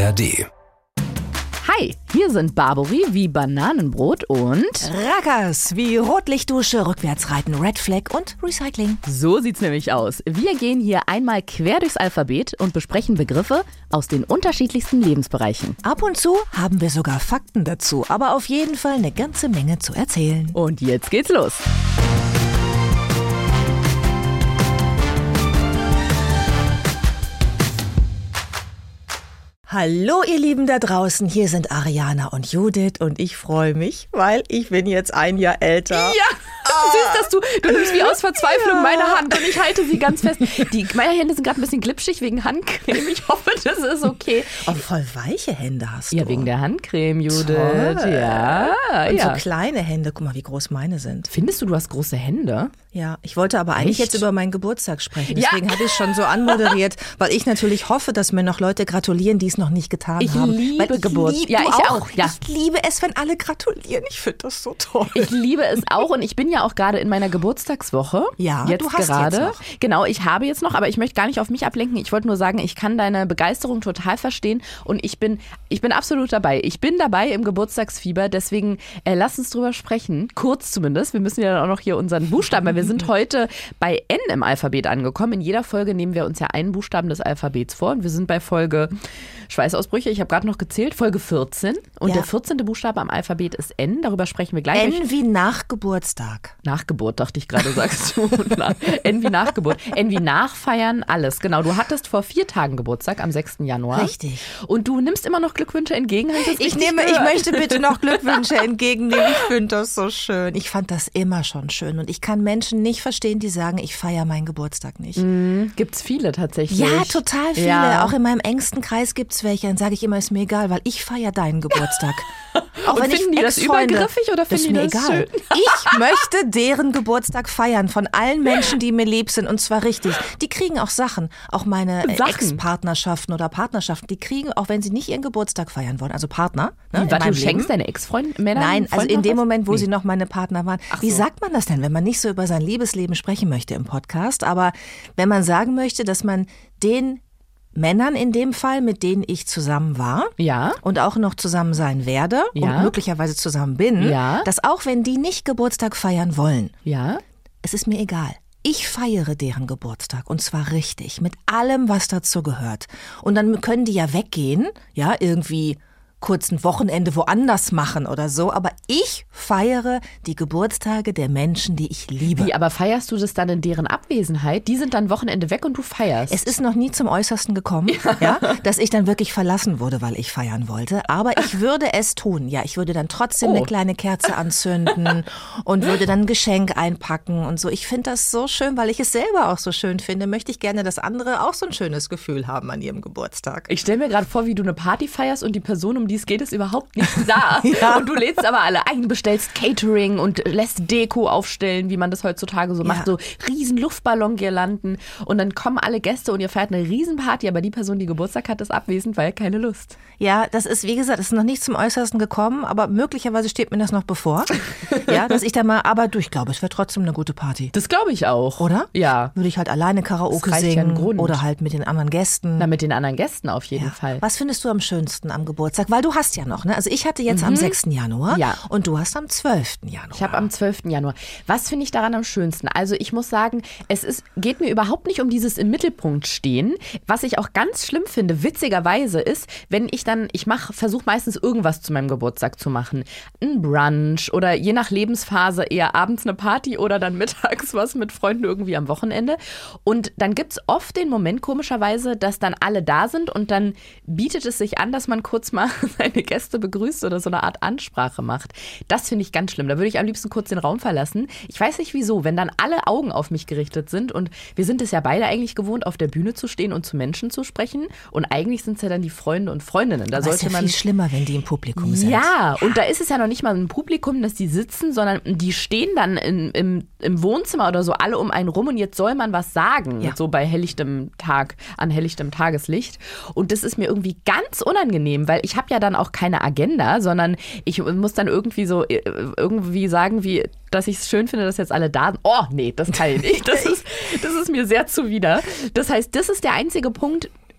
ARD. Hi, hier sind Barbary wie Bananenbrot und Rackers wie Rotlichtdusche, Rückwärtsreiten, Red Flag und Recycling. So sieht's nämlich aus. Wir gehen hier einmal quer durchs Alphabet und besprechen Begriffe aus den unterschiedlichsten Lebensbereichen. Ab und zu haben wir sogar Fakten dazu, aber auf jeden Fall eine ganze Menge zu erzählen. Und jetzt geht's los. Hallo ihr Lieben da draußen, hier sind Ariana und Judith und ich freue mich, weil ich bin jetzt ein Jahr älter. Ja, süß, dass du nimmst wie aus Verzweiflung meine Hand und ich halte sie ganz fest. Meine Hände sind gerade ein bisschen glitschig wegen Handcreme. Ich hoffe, das ist okay. Oh, voll weiche Hände hast du. Ja, wegen der Handcreme, Judith. Toll. Ja, und ja. so kleine Hände, guck mal, wie groß meine sind. Findest du hast große Hände? Ja, ich wollte aber eigentlich Echt? jetzt über meinen Geburtstag sprechen. Ja. Deswegen habe ich schon so anmoderiert, weil ich natürlich hoffe, dass mir noch Leute gratulieren, die es noch nicht getan Ich haben. liebe Weil Geburt. Ja, du ich auch. Ja. Ich liebe es, wenn alle gratulieren. Ich finde das so toll. Ich liebe es auch und ich bin ja auch gerade in meiner Geburtstagswoche. Ja, jetzt du hast gerade. jetzt noch. Genau, ich habe jetzt noch, aber ich möchte gar nicht auf mich ablenken. Ich wollte nur sagen, ich kann deine Begeisterung total verstehen und ich bin absolut dabei. Ich bin dabei im Geburtstagsfieber, deswegen lass uns drüber sprechen, kurz zumindest. Wir müssen ja dann auch noch hier unseren Buchstaben, weil wir sind heute bei N im Alphabet angekommen. In jeder Folge nehmen wir uns ja einen Buchstaben des Alphabets vor und wir sind bei Folge Schweißausbrüche, ich habe gerade noch gezählt, Folge 14 und Ja. der 14. Buchstabe am Alphabet ist N, darüber sprechen wir gleich. N wie nach Geburtstag. Nachgeburt, dachte ich gerade, sagst du. N wie Nachgeburt. N wie Nachfeiern, alles. Genau, du hattest vor 4 Tagen Geburtstag, am 6. Januar. Richtig. Und du nimmst immer noch Glückwünsche entgegen. Habe das Ich richtig gehört? möchte bitte noch Glückwünsche entgegennehmen. Ich finde das so schön. Ich fand das immer schon schön. Und ich kann Menschen nicht verstehen, die sagen, ich feiere meinen Geburtstag nicht. Gibt's viele tatsächlich. Ja, total viele. Ja. Auch in meinem engsten Kreis gibt's welche. Dann sage ich immer, ist mir egal, weil ich feiere deinen Geburtstag. Auch Und finden die das Ex-Freunde- übergriffig oder Das ist finden die mir das egal. schön? Ich möchte deren Geburtstag feiern von allen Menschen, die mir lieb sind. Und zwar richtig. Die kriegen auch Sachen. Auch meine Sachen? Ex-Partnerschaften oder Partnerschaften. Die kriegen, auch wenn sie nicht ihren Geburtstag feiern wollen. Also Partner. Ne, in Warte, meinem du schenkst Leben. deine Ex-Männer? Nein, also in dem Moment, wo Nee. sie noch meine Partner waren. Wie so. sagt man das denn, wenn man nicht so über sein Liebesleben sprechen möchte im Podcast? Aber wenn man sagen möchte, dass man den Männern in dem Fall, mit denen ich zusammen war Ja. und auch noch zusammen sein werde Ja. und möglicherweise zusammen bin, Ja. dass auch wenn die nicht Geburtstag feiern wollen, Ja. es ist mir egal. Ich feiere deren Geburtstag und zwar richtig, mit allem, was dazu gehört. Und dann können die ja weggehen, ja, irgendwie kurz ein Wochenende woanders machen oder so, aber ich feiere die Geburtstage der Menschen, die ich liebe. Wie, aber feierst du das dann in deren Abwesenheit? Die sind dann Wochenende weg und du feierst. Es ist noch nie zum Äußersten gekommen, ja, dass ich dann wirklich verlassen wurde, weil ich feiern wollte. Aber ich würde es tun. Ja, ich würde dann trotzdem Oh. eine kleine Kerze anzünden und würde dann ein Geschenk einpacken und so. Ich finde das so schön, weil ich es selber auch so schön finde. Möchte ich gerne, dass andere auch so ein schönes Gefühl haben an ihrem Geburtstag. Ich stelle mir gerade vor, wie du eine Party feierst und die Person, um die es geht, ist überhaupt nicht da. Ja. Und du lädst aber alle ein, bestellst Catering und lässt Deko aufstellen, wie man das heutzutage so macht. So riesen Luftballongirlanden und dann kommen alle Gäste und ihr feiert eine Riesenparty, aber die Person, die Geburtstag hat, ist abwesend, weil keine Lust. Ja, das ist, wie gesagt, das ist noch nicht zum Äußersten gekommen, aber möglicherweise steht mir das noch bevor. Ja, dass ich da mal, aber du, ich glaube, es wäre trotzdem eine gute Party. Das glaube ich auch. Oder? Ja. Würde ich halt alleine Karaoke Das reicht ja ein singen Grund. oder halt mit den anderen Gästen. Na, mit den anderen Gästen auf jeden Ja. Fall. Was findest du am schönsten am Geburtstag? Weil du hast ja noch, ne? Also ich hatte jetzt am 6. Januar Ja. und du hast am 12. Januar. Ich habe am 12. Januar. Was finde ich daran am schönsten? Also ich muss sagen, geht mir überhaupt nicht um dieses im Mittelpunkt stehen. Was ich auch ganz schlimm finde, witzigerweise ist, wenn ich dann, versuche meistens irgendwas zu meinem Geburtstag zu machen. Ein Brunch oder je nach Lebensphase eher abends eine Party oder dann mittags was mit Freunden irgendwie am Wochenende. Und dann gibt es oft den Moment, komischerweise, dass dann alle da sind und dann bietet es sich an, dass man kurz mal seine Gäste begrüßt oder so eine Art Ansprache macht. Das finde ich ganz schlimm. Da würde ich am liebsten kurz den Raum verlassen. Ich weiß nicht wieso, wenn dann alle Augen auf mich gerichtet sind und wir sind es ja beide eigentlich gewohnt, auf der Bühne zu stehen und zu Menschen zu sprechen und eigentlich sind es ja dann die Freunde und Freundinnen. Da Aber ist sollte ja man viel schlimmer, wenn die im Publikum sind. ja, und da ist es ja noch nicht mal ein Publikum, dass die sitzen, sondern die stehen dann im Wohnzimmer oder so alle um einen rum und jetzt soll man was sagen, Ja. so bei helllichtem Tag, an helllichtem Tageslicht. Und das ist mir irgendwie ganz unangenehm, weil ich habe ja dann auch keine Agenda, sondern ich muss dann irgendwie sagen, wie, dass ich es schön finde, dass jetzt alle da sind. Oh, nee, das kann ich nicht. Das ist mir sehr zuwider. Das heißt, das ist der einzige Punkt,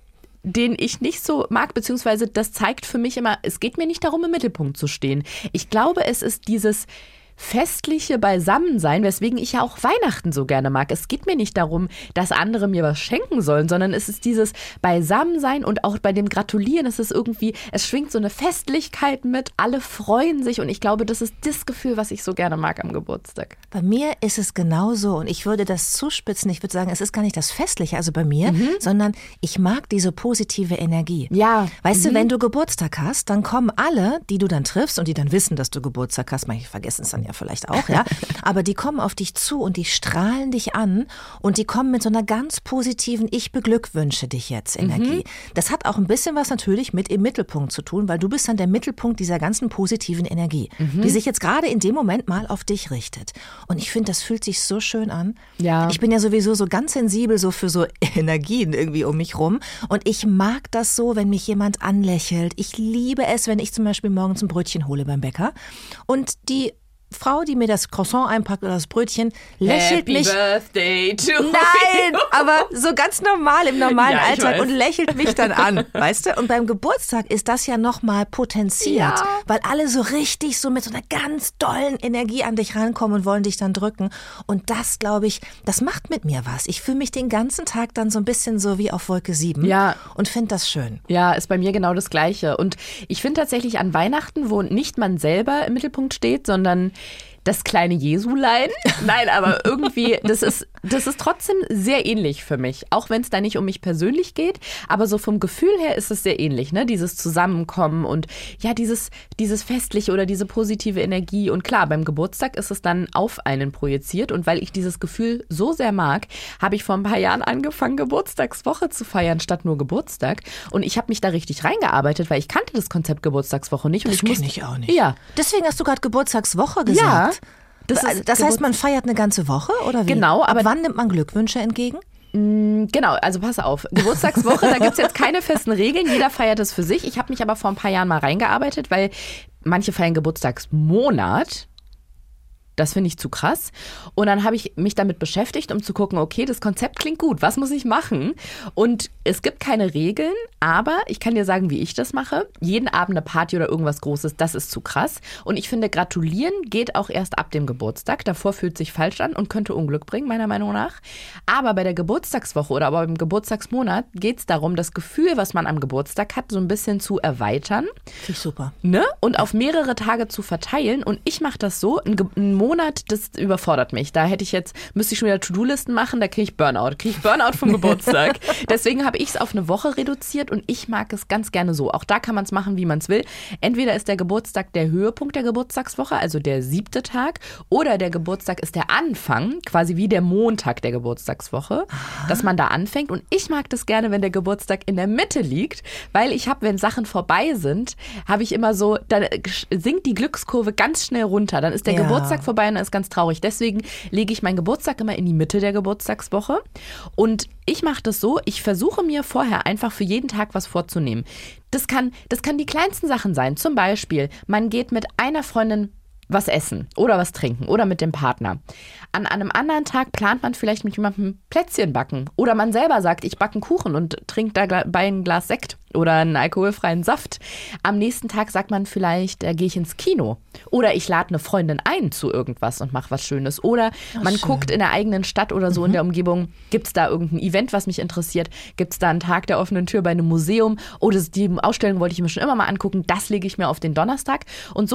den ich nicht so mag, beziehungsweise das zeigt für mich immer, es geht mir nicht darum, im Mittelpunkt zu stehen. Ich glaube, es ist dieses festliche Beisammensein, weswegen ich ja auch Weihnachten so gerne mag. Es geht mir nicht darum, dass andere mir was schenken sollen, sondern es ist dieses Beisammensein und auch bei dem Gratulieren, es ist irgendwie, es schwingt so eine Festlichkeit mit, alle freuen sich und ich glaube, das ist das Gefühl, was ich so gerne mag am Geburtstag. Bei mir ist es genauso und ich würde das zuspitzen, ich würde sagen, es ist gar nicht das Festliche, also bei mir, sondern ich mag diese positive Energie. Ja. Weißt du, wenn du Geburtstag hast, dann kommen alle, die du dann triffst und die dann wissen, dass du Geburtstag hast, manche vergessen es dann ja vielleicht auch, ja, aber die kommen auf dich zu und die strahlen dich an und die kommen mit so einer ganz positiven Ich beglückwünsche dich jetzt Energie. Das hat auch ein bisschen was natürlich mit im Mittelpunkt zu tun, weil du bist dann der Mittelpunkt dieser ganzen positiven Energie, die sich jetzt gerade in dem Moment mal auf dich richtet. Und ich finde, das fühlt sich so schön an. Ja. Ich bin ja sowieso so ganz sensibel so für so Energien irgendwie um mich rum und ich mag das so, wenn mich jemand anlächelt. Ich liebe es, wenn ich zum Beispiel morgens ein Brötchen hole beim Bäcker und die Frau, die mir das Croissant einpackt oder das Brötchen, lächelt mich. Happy Birthday to Nein, you. aber so ganz normal im normalen Ja, ich Alltag weiß. und lächelt mich dann an, weißt du? Und beim Geburtstag ist das ja nochmal potenziert, Ja. weil alle so richtig so mit so einer ganz dollen Energie an dich rankommen und wollen dich dann drücken. Und das, glaube ich, das macht mit mir was. Ich fühle mich den ganzen Tag dann so ein bisschen so wie auf Wolke 7 Ja. und finde das schön. Ja, ist bei mir genau das Gleiche. Und ich finde tatsächlich an Weihnachten, wo nicht man selber im Mittelpunkt steht, sondern das kleine Jesulein. Nein, aber irgendwie, das ist trotzdem sehr ähnlich für mich. Auch wenn es da nicht um mich persönlich geht, aber so vom Gefühl her ist es sehr ähnlich, ne? Dieses Zusammenkommen und ja, dieses Festliche oder diese positive Energie. Und klar, beim Geburtstag ist es dann auf einen projiziert. Und weil ich dieses Gefühl so sehr mag, habe ich vor ein paar Jahren angefangen, Geburtstagswoche zu feiern, statt nur Geburtstag. Und ich habe mich da richtig reingearbeitet, weil ich kannte das Konzept Geburtstagswoche nicht. Und Das kenne ich auch nicht. Ja. Deswegen hast du gerade Geburtstagswoche gesagt. Ja. Das heißt, man feiert eine ganze Woche oder wie? Genau, aber ab wann nimmt man Glückwünsche entgegen? Genau, also pass auf. Geburtstagswoche, da gibt's jetzt keine festen Regeln. Jeder feiert es für sich. Ich habe mich aber vor ein paar Jahren mal reingearbeitet, weil manche feiern Geburtstagsmonat. Das finde ich zu krass. Und dann habe ich mich damit beschäftigt, um zu gucken, okay, das Konzept klingt gut, was muss ich machen? Und es gibt keine Regeln, aber ich kann dir sagen, wie ich das mache. Jeden Abend eine Party oder irgendwas Großes, das ist zu krass. Und ich finde, gratulieren geht auch erst ab dem Geburtstag. Davor fühlt sich falsch an und könnte Unglück bringen, meiner Meinung nach. Aber bei der Geburtstagswoche oder aber beim Geburtstagsmonat geht es darum, das Gefühl, was man am Geburtstag hat, so ein bisschen zu erweitern. Finde ich super. Ne? Und auf mehrere Tage zu verteilen. Und ich mache das so, ein Monat, das überfordert mich. Da müsste ich schon wieder To-Do-Listen machen, da kriege ich Burnout. Vom Geburtstag. Deswegen habe ich es auf eine Woche reduziert und ich mag es ganz gerne so. Auch da kann man es machen, wie man es will. Entweder ist der Geburtstag der Höhepunkt der Geburtstagswoche, also der 7. Tag, oder der Geburtstag ist der Anfang, quasi wie der Montag der Geburtstagswoche, dass man da anfängt. Und ich mag das gerne, wenn der Geburtstag in der Mitte liegt, weil wenn Sachen vorbei sind, habe ich immer so, dann sinkt die Glückskurve ganz schnell runter. Dann ist der Geburtstag vorbei und dann ist ganz traurig. Deswegen lege ich meinen Geburtstag immer in die Mitte der Geburtstagswoche. Und ich mache das so, ich versuche mir vorher einfach für jeden Tag was vorzunehmen. Das kann die kleinsten Sachen sein. Zum Beispiel, man geht mit einer Freundin was essen oder was trinken oder mit dem Partner. An einem anderen Tag plant man vielleicht mit jemandem Plätzchen backen. Oder man selber sagt, ich backe einen Kuchen und trinke dabei ein Glas Sekt oder einen alkoholfreien Saft. Am nächsten Tag sagt man vielleicht, da gehe ich ins Kino. Oder ich lade eine Freundin ein zu irgendwas und mache was Schönes. Oder man guckt in der eigenen Stadt oder so in der Umgebung, gibt es da irgendein Event, was mich interessiert? Gibt es da einen Tag der offenen Tür bei einem Museum? Oder die Ausstellung wollte ich mir schon immer mal angucken. Das lege ich mir auf den Donnerstag. Und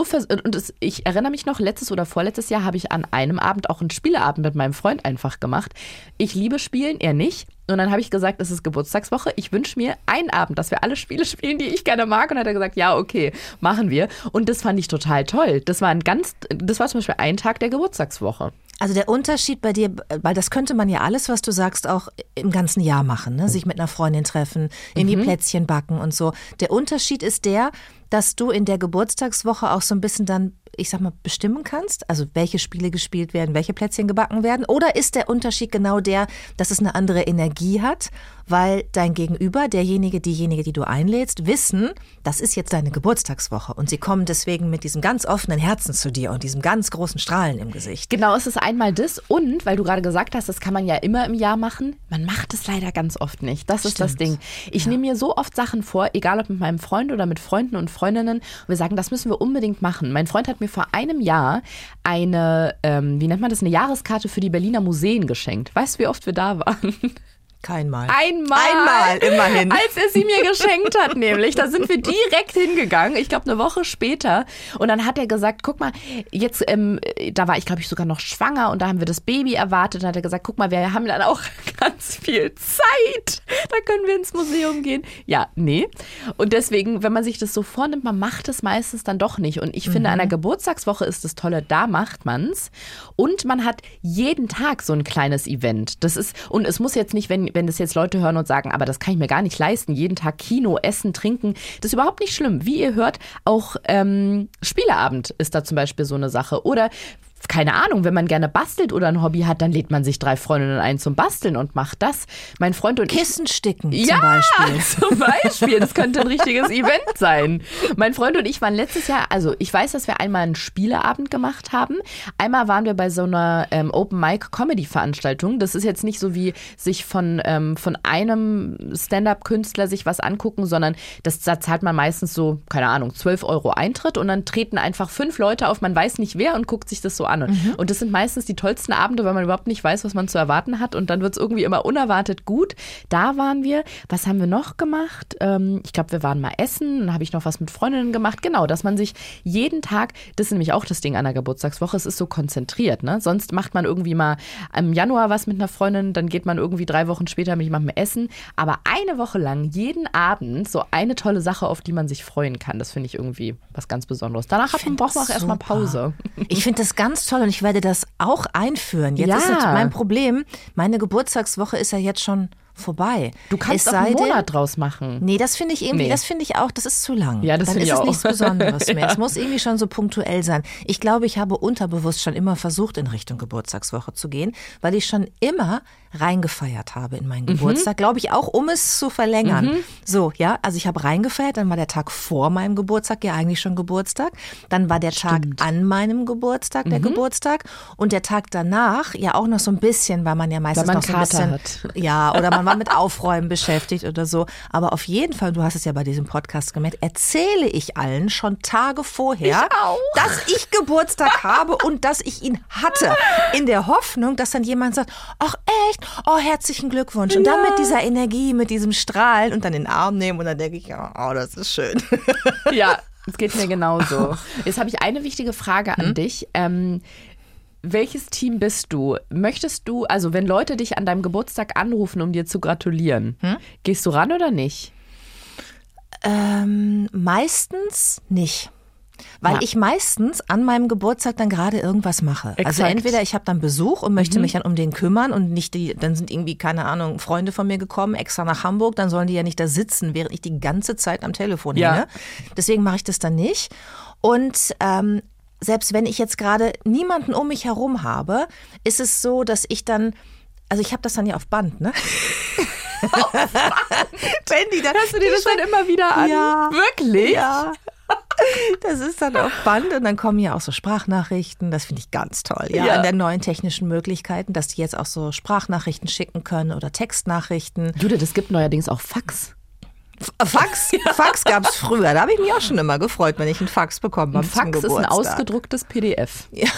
ich erinnere mich noch, letztes oder vorletztes Jahr habe ich an einem Abend auch einen Spieleabend mit meinem Freund einfach gemacht. Ich liebe Spielen, er nicht. Und dann habe ich gesagt, es ist Geburtstagswoche. Ich wünsche mir einen Abend, dass wir alle Spiele spielen, die ich gerne mag. Und dann hat er gesagt, ja, okay, machen wir. Und das fand ich total toll. Das war zum Beispiel ein Tag der Geburtstagswoche. Also der Unterschied bei dir, weil das könnte man ja alles, was du sagst, auch im ganzen Jahr machen, ne? Sich mit einer Freundin treffen, irgendwie Plätzchen backen und so. Der Unterschied ist dass du in der Geburtstagswoche auch so ein bisschen dann ich sag mal, bestimmen kannst? Also welche Spiele gespielt werden, welche Plätzchen gebacken werden? Oder ist der Unterschied genau der, dass es eine andere Energie hat, weil dein Gegenüber, diejenige, die du einlädst, wissen, das ist jetzt deine Geburtstagswoche und sie kommen deswegen mit diesem ganz offenen Herzen zu dir und diesem ganz großen Strahlen im Gesicht. Genau, es ist einmal das und, weil du gerade gesagt hast, das kann man ja immer im Jahr machen, man macht es leider ganz oft nicht. Das ist das Ding. Ich nehme mir so oft Sachen vor, egal ob mit meinem Freund oder mit Freunden und Freundinnen, und wir sagen, das müssen wir unbedingt machen. Mein Freund hat mir vor einem Jahr eine, wie nennt man das, eine Jahreskarte für die Berliner Museen geschenkt. Weißt du, wie oft wir da waren? Einmal, immerhin. Als er sie mir geschenkt hat, nämlich. Da sind wir direkt hingegangen, ich glaube eine Woche später. Und dann hat er gesagt, guck mal, jetzt, da war ich glaube ich sogar noch schwanger und da haben wir das Baby erwartet. Dann hat er gesagt, guck mal, wir haben dann auch ganz viel Zeit. Da können wir ins Museum gehen. Ja, nee. Und deswegen, wenn man sich das so vornimmt, man macht es meistens dann doch nicht. Und ich finde, an einer Geburtstagswoche ist das Tolle, da macht man's. Und man hat jeden Tag so ein kleines Event. Das ist, und es muss jetzt nicht, wenn das jetzt Leute hören und sagen, aber das kann ich mir gar nicht leisten, jeden Tag Kino, Essen, Trinken, das ist überhaupt nicht schlimm. Wie ihr hört, auch Spieleabend ist da zum Beispiel so eine Sache. Oder keine Ahnung, wenn man gerne bastelt oder ein Hobby hat, dann lädt man sich 3 Freundinnen ein zum Basteln und macht das. Mein Freund und Kissen sticken zum Beispiel. Das könnte ein richtiges Event sein. Mein Freund und ich waren letztes Jahr, also ich weiß, dass wir einmal einen Spieleabend gemacht haben. Einmal waren wir bei so einer Open-Mic-Comedy-Veranstaltung. Das ist jetzt nicht so wie sich von einem Stand-Up-Künstler sich was angucken, sondern da zahlt man meistens so, keine Ahnung, 12 € Eintritt und dann treten einfach 5 Leute auf, man weiß nicht wer und guckt sich das so an. Und das sind meistens die tollsten Abende, weil man überhaupt nicht weiß, was man zu erwarten hat und dann wird es irgendwie immer unerwartet gut. Da waren wir. Was haben wir noch gemacht? Ich glaube, wir waren mal essen, dann habe ich noch was mit Freundinnen gemacht. Genau, dass man sich jeden Tag, das ist nämlich auch das Ding an der Geburtstagswoche, es ist so konzentriert. Ne? Sonst macht man irgendwie mal im Januar was mit einer Freundin, dann geht man irgendwie 3 Wochen später mit jemandem essen. Aber eine Woche lang, jeden Abend, so eine tolle Sache, auf die man sich freuen kann. Das finde ich irgendwie was ganz Besonderes. Danach braucht man auch erstmal Pause. Ich finde das ganz toll und ich werde das auch einführen. Jetzt ist mein Problem, meine Geburtstagswoche ist ja jetzt schon vorbei. Du kannst auch einen Monat draus machen. Nee, das finde ich irgendwie, das finde ich auch, das ist zu lang. Ja, das finde ich auch. Dann ist es nichts Besonderes mehr. Es muss irgendwie schon so punktuell sein. Ich glaube, ich habe unterbewusst schon immer versucht, in Richtung Geburtstagswoche zu gehen, weil ich schon immer reingefeiert habe in meinen Geburtstag, glaube ich auch, um es zu verlängern. So, ja, also ich habe reingefeiert, dann war der Tag vor meinem Geburtstag ja eigentlich schon Geburtstag, dann war der Tag an meinem Geburtstag der Geburtstag und der Tag danach ja auch noch so ein bisschen, weil man ja meistens noch so ein bisschen hat. Ja, oder man war mit Aufräumen beschäftigt oder so, aber auf jeden Fall, du hast es ja bei diesem Podcast gemerkt, erzähle ich allen schon Tage vorher, dass ich Geburtstag habe und dass ich ihn hatte, in der Hoffnung, dass dann jemand sagt, ach echt, oh, herzlichen Glückwunsch. Und dann mit dieser Energie, mit diesem Strahlen und dann in den Arm nehmen und dann denke ich, oh, das ist schön. Ja, es geht mir genauso. Jetzt habe ich eine wichtige Frage an dich. Welches Team bist du? Möchtest du, also wenn Leute dich an deinem Geburtstag anrufen, um dir zu gratulieren, gehst du ran oder nicht? Meistens nicht. Weil ich meistens an meinem Geburtstag dann gerade irgendwas mache. Exakt. Also entweder ich habe dann Besuch und möchte mich dann um den kümmern und nicht dann sind irgendwie, keine Ahnung, Freunde von mir gekommen, extra nach Hamburg, dann sollen die ja nicht da sitzen, während ich die ganze Zeit am Telefon hänge. Deswegen mache ich das dann nicht. Und selbst wenn ich jetzt gerade niemanden um mich herum habe, ist es so, dass ich dann, also ich habe das dann ja auf Band, ne? Auf Band? Hörst du dir das dann immer wieder an? Ja. Wirklich? Ja. Das ist dann auf Band und dann kommen ja auch so Sprachnachrichten. Das finde ich ganz toll. Ja, an der neuen technischen Möglichkeiten, dass die jetzt auch so Sprachnachrichten schicken können oder Textnachrichten. Judith, es gibt neuerdings auch Fax. Fax? Ja. Fax gab es früher. Da habe ich mich auch schon immer gefreut, wenn ich einen Fax bekommen habe. Ein Fax ist ein ausgedrucktes PDF. Ja.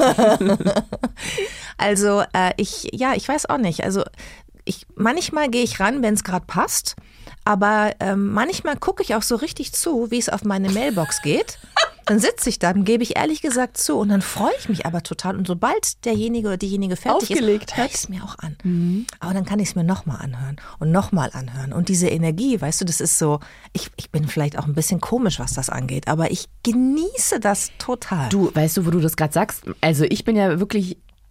Also ich weiß auch nicht. Also manchmal gehe ich ran, wenn es gerade passt. Aber manchmal gucke ich auch so richtig zu, wie es auf meine Mailbox geht. Dann sitze ich da, dann gebe ich ehrlich gesagt zu und dann freue ich mich aber total. Und sobald derjenige oder diejenige fertig aufgelegt ist, höre ich es mir auch an. Aber dann kann ich es mir nochmal anhören und nochmal anhören. Und diese Energie, weißt du, das ist so, ich bin vielleicht auch ein bisschen komisch, was das angeht, aber ich genieße das total. Du, weißt du, wo du das gerade sagst? Also ich bin ja wirklich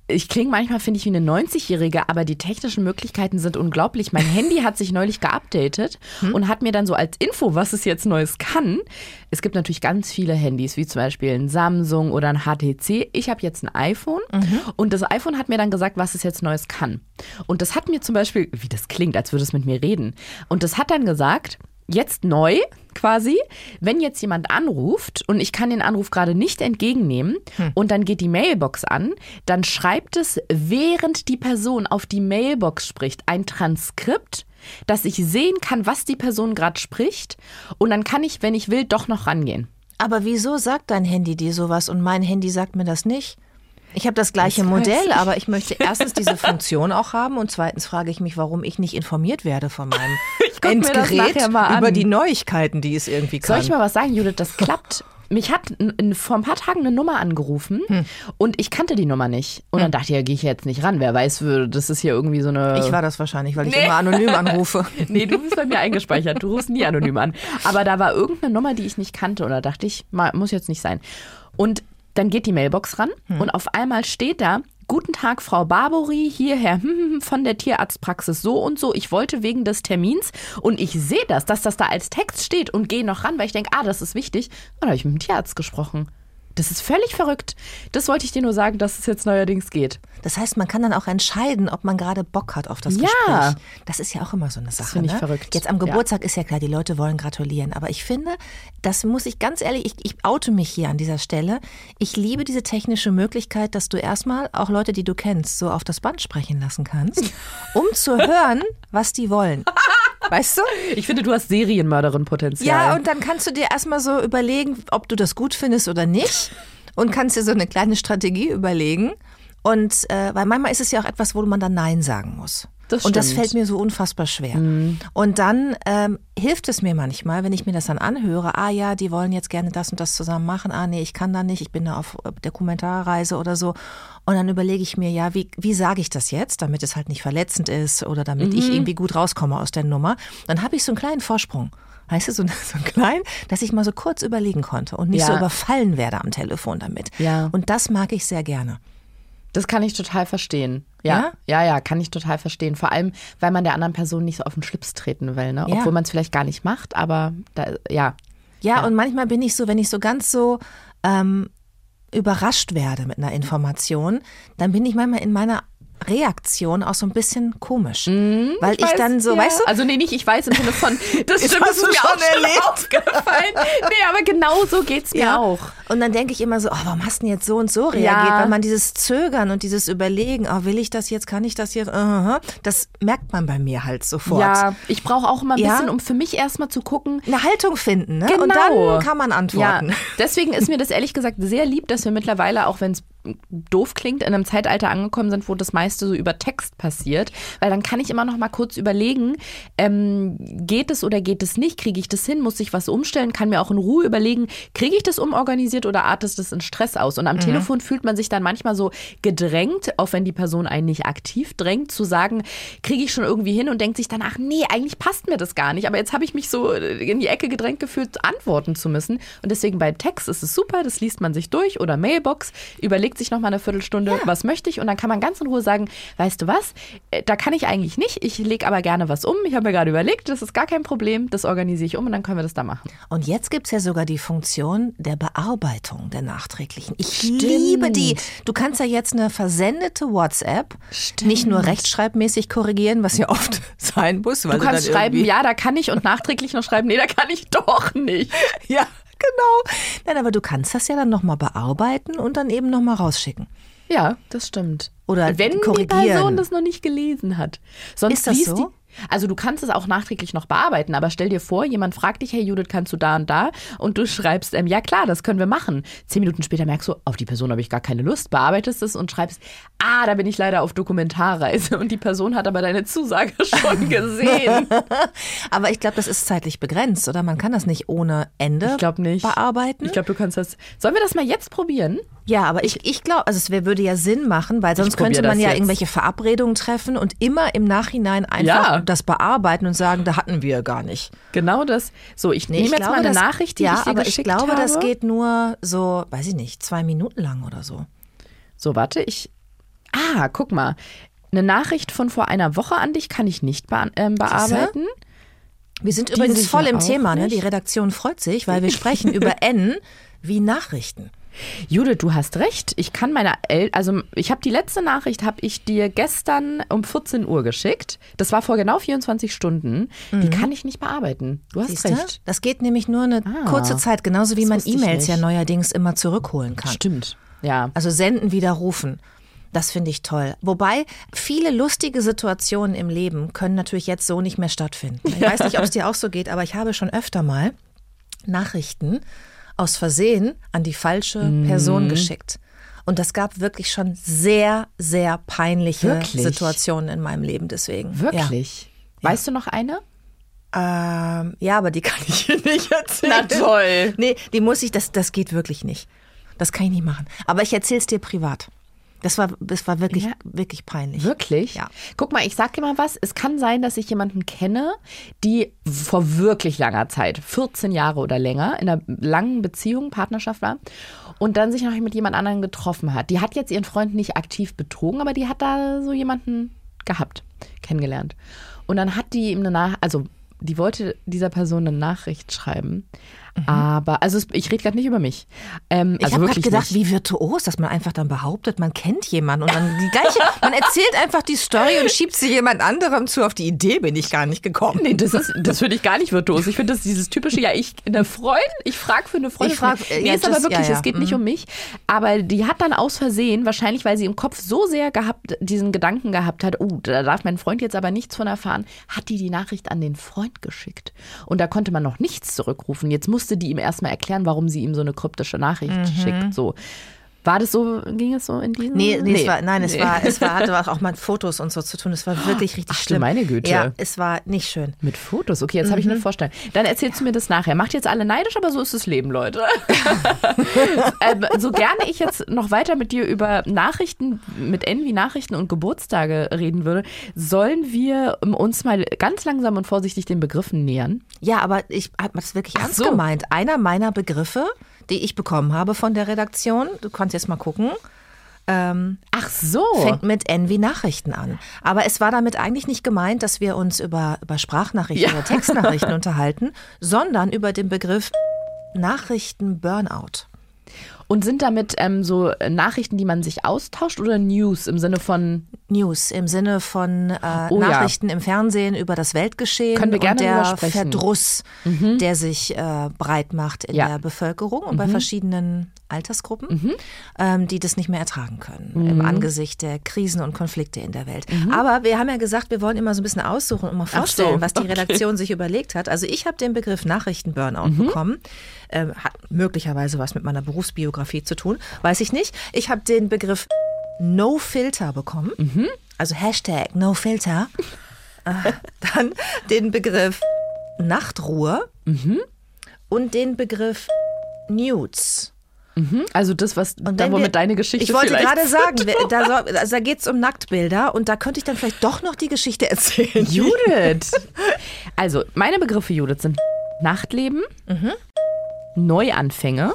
ich klinge manchmal, finde ich, wie eine 90-Jährige, aber die technischen Möglichkeiten sind unglaublich. Mein Handy hat sich neulich geupdatet und hat mir dann so als Info, was es jetzt Neues kann. Es gibt natürlich ganz viele Handys, wie zum Beispiel ein Samsung oder ein HTC. Ich habe jetzt ein iPhone und das iPhone hat mir dann gesagt, was es jetzt Neues kann. Und das hat mir zum Beispiel, wie das klingt, als würde es mit mir reden. Und das hat dann gesagt, jetzt neu quasi, wenn jetzt jemand anruft und ich kann den Anruf gerade nicht entgegennehmen und dann geht die Mailbox an, dann schreibt es, während die Person auf die Mailbox spricht, ein Transkript, dass ich sehen kann, was die Person gerade spricht und dann kann ich, wenn ich will, doch noch rangehen. Aber wieso sagt dein Handy dir sowas und mein Handy sagt mir das nicht? Ich habe das gleiche Modell, aber ich möchte erstens diese Funktion auch haben und zweitens frage ich mich, warum ich nicht informiert werde von meinem Endgerät über die Neuigkeiten, die es irgendwie kann. Soll ich mal was sagen, Judith? Das klappt. Mich hat vor ein paar Tagen eine Nummer angerufen und ich kannte die Nummer nicht. Und dann dachte ich, ja, gehe ich jetzt nicht ran. Wer weiß, das ist hier irgendwie so eine... Ich war das wahrscheinlich, weil ich immer anonym anrufe. Nee, du bist bei mir eingespeichert. Du rufst nie anonym an. Aber da war irgendeine Nummer, die ich nicht kannte. Und da dachte ich, muss jetzt nicht sein. Und dann geht die Mailbox ran und auf einmal steht da, guten Tag, Frau Barbori, hierher von der Tierarztpraxis so und so. Ich wollte wegen des Termins und ich sehe dass das da als Text steht und gehe noch ran, weil ich denke, das ist wichtig. Und dann habe ich mit dem Tierarzt gesprochen. Das ist völlig verrückt. Das wollte ich dir nur sagen, dass es jetzt neuerdings geht. Das heißt, man kann dann auch entscheiden, ob man gerade Bock hat auf das Gespräch. Das ist ja auch immer so eine Sache. Das finde ich verrückt. Jetzt am Geburtstag ist ja klar, die Leute wollen gratulieren. Aber ich finde, das muss ich ganz ehrlich, ich oute mich hier an dieser Stelle. Ich liebe diese technische Möglichkeit, dass du erstmal auch Leute, die du kennst, so auf das Band sprechen lassen kannst, um zu hören, was die wollen. Weißt du? Ich finde, du hast Serienmörderin-Potenzial. Ja, und dann kannst du dir erstmal so überlegen, ob du das gut findest oder nicht. Und kannst dir so eine kleine Strategie überlegen. Und weil manchmal ist es ja auch etwas, wo man dann Nein sagen muss. Und das fällt mir so unfassbar schwer. Und dann hilft es mir manchmal, wenn ich mir das dann anhöre, ja, die wollen jetzt gerne das und das zusammen machen, nee, ich kann da nicht, ich bin da auf der Kommentarreise oder so. Und dann überlege ich mir, ja, wie sage ich das jetzt, damit es halt nicht verletzend ist oder damit ich irgendwie gut rauskomme aus der Nummer. Dann habe ich so einen kleinen Vorsprung. Weißt du, so klein, dass ich mal so kurz überlegen konnte und nicht so überfallen werde am Telefon damit. Ja. Und das mag ich sehr gerne. Das kann ich total verstehen. Ja, kann ich total verstehen. Vor allem, weil man der anderen Person nicht so auf den Schlips treten will, ne? Obwohl man es vielleicht gar nicht macht, aber Ja, und manchmal bin ich so, wenn ich so ganz so überrascht werde mit einer Information, dann bin ich manchmal in meiner Reaktion auch so ein bisschen komisch. Weil ich dann so, weißt du? Also nicht, ich weiß im Sinne von, das stimmt, ist mir auch schon aufgefallen. Nee, aber genau so geht's mir auch. Und dann denke ich immer so, warum hast du denn jetzt so und so reagiert? Weil man dieses Zögern und dieses Überlegen, will ich das jetzt, kann ich das jetzt? Das merkt man bei mir halt sofort. Ja, ich brauche auch immer ein bisschen, um für mich erstmal zu gucken. Eine Haltung finden, ne? Genau. Und dann kann man antworten. Ja. Deswegen ist mir das ehrlich gesagt sehr lieb, dass wir mittlerweile, auch wenn es doof klingt, in einem Zeitalter angekommen sind, wo das meiste so über Text passiert, weil dann kann ich immer noch mal kurz überlegen, geht es oder geht es nicht, kriege ich das hin, muss ich was umstellen, kann mir auch in Ruhe überlegen, kriege ich das umorganisiert oder artet es in Stress aus? Und am Telefon fühlt man sich dann manchmal so gedrängt, auch wenn die Person einen nicht aktiv drängt, zu sagen, kriege ich schon irgendwie hin und denkt sich danach, nee, eigentlich passt mir das gar nicht, aber jetzt habe ich mich so in die Ecke gedrängt gefühlt, antworten zu müssen. Und deswegen bei Text ist es super, das liest man sich durch oder Mailbox, überlegt sich noch mal eine Viertelstunde, was möchte ich, und dann kann man ganz in Ruhe sagen, weißt du was, da kann ich eigentlich nicht, ich lege aber gerne was um, ich habe mir gerade überlegt, das ist gar kein Problem, das organisiere ich um und dann können wir das da machen. Und jetzt gibt es ja sogar die Funktion der Bearbeitung der nachträglichen. Ich liebe die. Du kannst ja jetzt eine versendete WhatsApp nicht nur rechtschreibmäßig korrigieren, was ja oft sein muss. Weil du kannst dann schreiben, ja, da kann ich, und nachträglich noch schreiben, nee, da kann ich doch nicht. Ja, genau. Nein, aber du kannst das ja dann nochmal bearbeiten und dann eben nochmal rausschicken. Ja, das stimmt. Oder wenn korrigieren. Die Person das noch nicht gelesen hat. Sonst ist das so? Also du kannst es auch nachträglich noch bearbeiten, aber stell dir vor, jemand fragt dich, hey Judith, kannst du da und da? Und du schreibst, ja klar, das können wir machen. 10 Minuten später merkst du, auf die Person habe ich gar keine Lust, bearbeitest es und schreibst, da bin ich leider auf Dokumentarreise, und die Person hat aber deine Zusage schon gesehen. Aber ich glaube, das ist zeitlich begrenzt, oder? Man kann das nicht ohne Ende bearbeiten. Ich glaube, du kannst das. Sollen wir das mal jetzt probieren? Ja, aber ich glaube, also es würde ja Sinn machen, weil sonst könnte man ja irgendwelche Verabredungen treffen und immer im Nachhinein einfach das bearbeiten und sagen, da hatten wir gar nicht. Genau das. So, ich nehme jetzt mal eine Nachricht, die ich dir geschickt habe. Aber ich glaube, das geht nur so, weiß ich nicht, 2 Minuten lang oder so. So, warte, Guck mal. Eine Nachricht von vor einer Woche an dich kann ich nicht bearbeiten. Wir sind übrigens voll im Thema, ne? nicht. Die Redaktion freut sich, weil wir sprechen über N wie Nachrichten. Judith, du hast recht. Ich kann ich habe die letzte Nachricht, habe ich dir gestern um 14 Uhr geschickt. Das war vor genau 24 Stunden. Die kann ich nicht bearbeiten. Du hast Siehste? recht. Das geht nämlich nur eine kurze Zeit, genauso wie das man wusste ich E-Mails ja nicht. neuerdings immer zurückholen kann. Stimmt. Ja. Also senden, widerrufen. Das finde ich toll. Wobei viele lustige Situationen im Leben können natürlich jetzt so nicht mehr stattfinden. Ich weiß nicht, ob es dir auch so geht, aber ich habe schon öfter mal Nachrichten aus Versehen an die falsche Person geschickt. Und das gab wirklich schon sehr, sehr peinliche Situationen in meinem Leben deswegen. Wirklich? Ja. Weißt du noch eine? Ja, aber die kann ich hier nicht erzählen. Na toll. Nee, die muss ich, das geht wirklich nicht. Das kann ich nicht machen. Aber ich erzähl's dir privat. Das war wirklich, wirklich peinlich. Wirklich? Ja. Guck mal, ich sag dir mal was. Es kann sein, dass ich jemanden kenne, die vor wirklich langer Zeit, 14 Jahre oder länger, in einer langen Beziehung, Partnerschaft war und dann sich noch mit jemand anderem getroffen hat. Die hat jetzt ihren Freund nicht aktiv betrogen, aber die hat da so jemanden kennengelernt. Und dann hat die ihm die wollte dieser Person eine Nachricht schreiben. Aber, ich rede gerade nicht über mich. Ich habe gerade gedacht, nicht. wie virtuos, dass man einfach dann behauptet, man kennt jemanden und dann man erzählt einfach die Story und schiebt sie jemand anderem zu. Auf die Idee bin ich gar nicht gekommen. Nee, das finde ich gar nicht virtuos. Ich finde das dieses typische, ich frage für eine Freundin. Es geht nicht um mich. Aber die hat dann aus Versehen, wahrscheinlich, weil sie im Kopf so sehr diesen Gedanken gehabt hat, da darf mein Freund jetzt aber nichts von erfahren, hat die Nachricht an den Freund geschickt. Und da konnte man noch nichts zurückrufen. Jetzt musste die ihm erstmal erklären, warum sie ihm so eine kryptische Nachricht schickt. So. War das so, ging es so in diesem? Nee. Es hatte auch mal mit Fotos und so zu tun. Es war wirklich richtig schlimm. Du meine Güte. Ja, es war nicht schön. Mit Fotos? Okay, jetzt habe ich eine Vorstellung. Dann erzählst du mir das nachher. Macht jetzt alle neidisch, aber so ist das Leben, Leute. So gerne ich jetzt noch weiter mit dir über Nachrichten, mit N wie Nachrichten und Geburtstage reden würde, sollen wir uns mal ganz langsam und vorsichtig den Begriffen nähern? Ja, aber ich habe das wirklich ernst gemeint. Einer meiner Begriffe, die ich bekommen habe von der Redaktion, du kannst jetzt mal gucken, fängt mit N wie Nachrichten an. Aber es war damit eigentlich nicht gemeint, dass wir uns über Sprachnachrichten oder Textnachrichten unterhalten, sondern über den Begriff Nachrichten-Burnout. Und sind damit so Nachrichten, die man sich austauscht oder News im Sinne von? News im Sinne von Nachrichten im Fernsehen über das Weltgeschehen. Können wir gerne und der drüber sprechen. Verdruss, der sich breit macht in der Bevölkerung und bei verschiedenen Altersgruppen, die das nicht mehr ertragen können im Angesicht der Krisen und Konflikte in der Welt. Aber wir haben ja gesagt, wir wollen immer so ein bisschen aussuchen und mal vorstellen, was die Redaktion sich überlegt hat. Also ich habe den Begriff Nachrichten-Burnout bekommen. Hat möglicherweise was mit meiner Berufsbiografie zu tun, weiß ich nicht. Ich habe den Begriff No Filter bekommen, also Hashtag No Filter. Dann den Begriff Nachtruhe und den Begriff Nudes. Also das, womit deine Geschichte ich wollte vielleicht gerade sagen, da geht es um Nacktbilder und da könnte ich dann vielleicht doch noch die Geschichte erzählen. Judith. Also meine Begriffe, Judith, sind Nachtleben, Neuanfänge,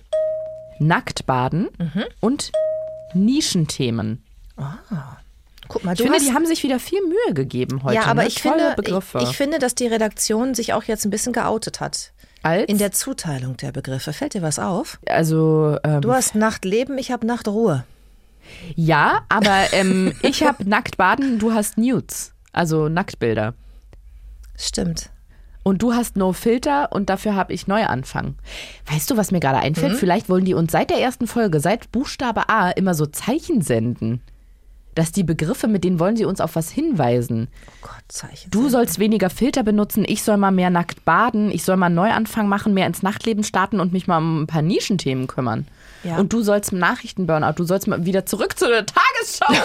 Nacktbaden und Nischenthemen. Guck mal, Ich finde, die haben sich wieder viel Mühe gegeben heute. Ja, aber ne? ich finde, dass die Redaktion sich auch jetzt ein bisschen geoutet hat. In der Zuteilung der Begriffe. Fällt dir was auf? Also du hast Nachtleben, ich habe Nachtruhe. Ja, aber ich habe Nacktbaden, du hast Nudes, also Nacktbilder. Stimmt. Und du hast No Filter und dafür habe ich Neuanfang. Weißt du, was mir gerade einfällt? Vielleicht wollen die uns seit der ersten Folge, seit Buchstabe A, immer so Zeichen senden. Dass die Begriffe, mit denen wollen sie uns auf was hinweisen. Oh Gott, Zeichen. Du sollst weniger Filter benutzen, ich soll mal mehr nackt baden, ich soll mal einen Neuanfang machen, mehr ins Nachtleben starten und mich mal um ein paar Nischenthemen kümmern. Ja. Und du sollst Nachrichten-Burnout, du sollst mal wieder zurück zu der Tagesschau.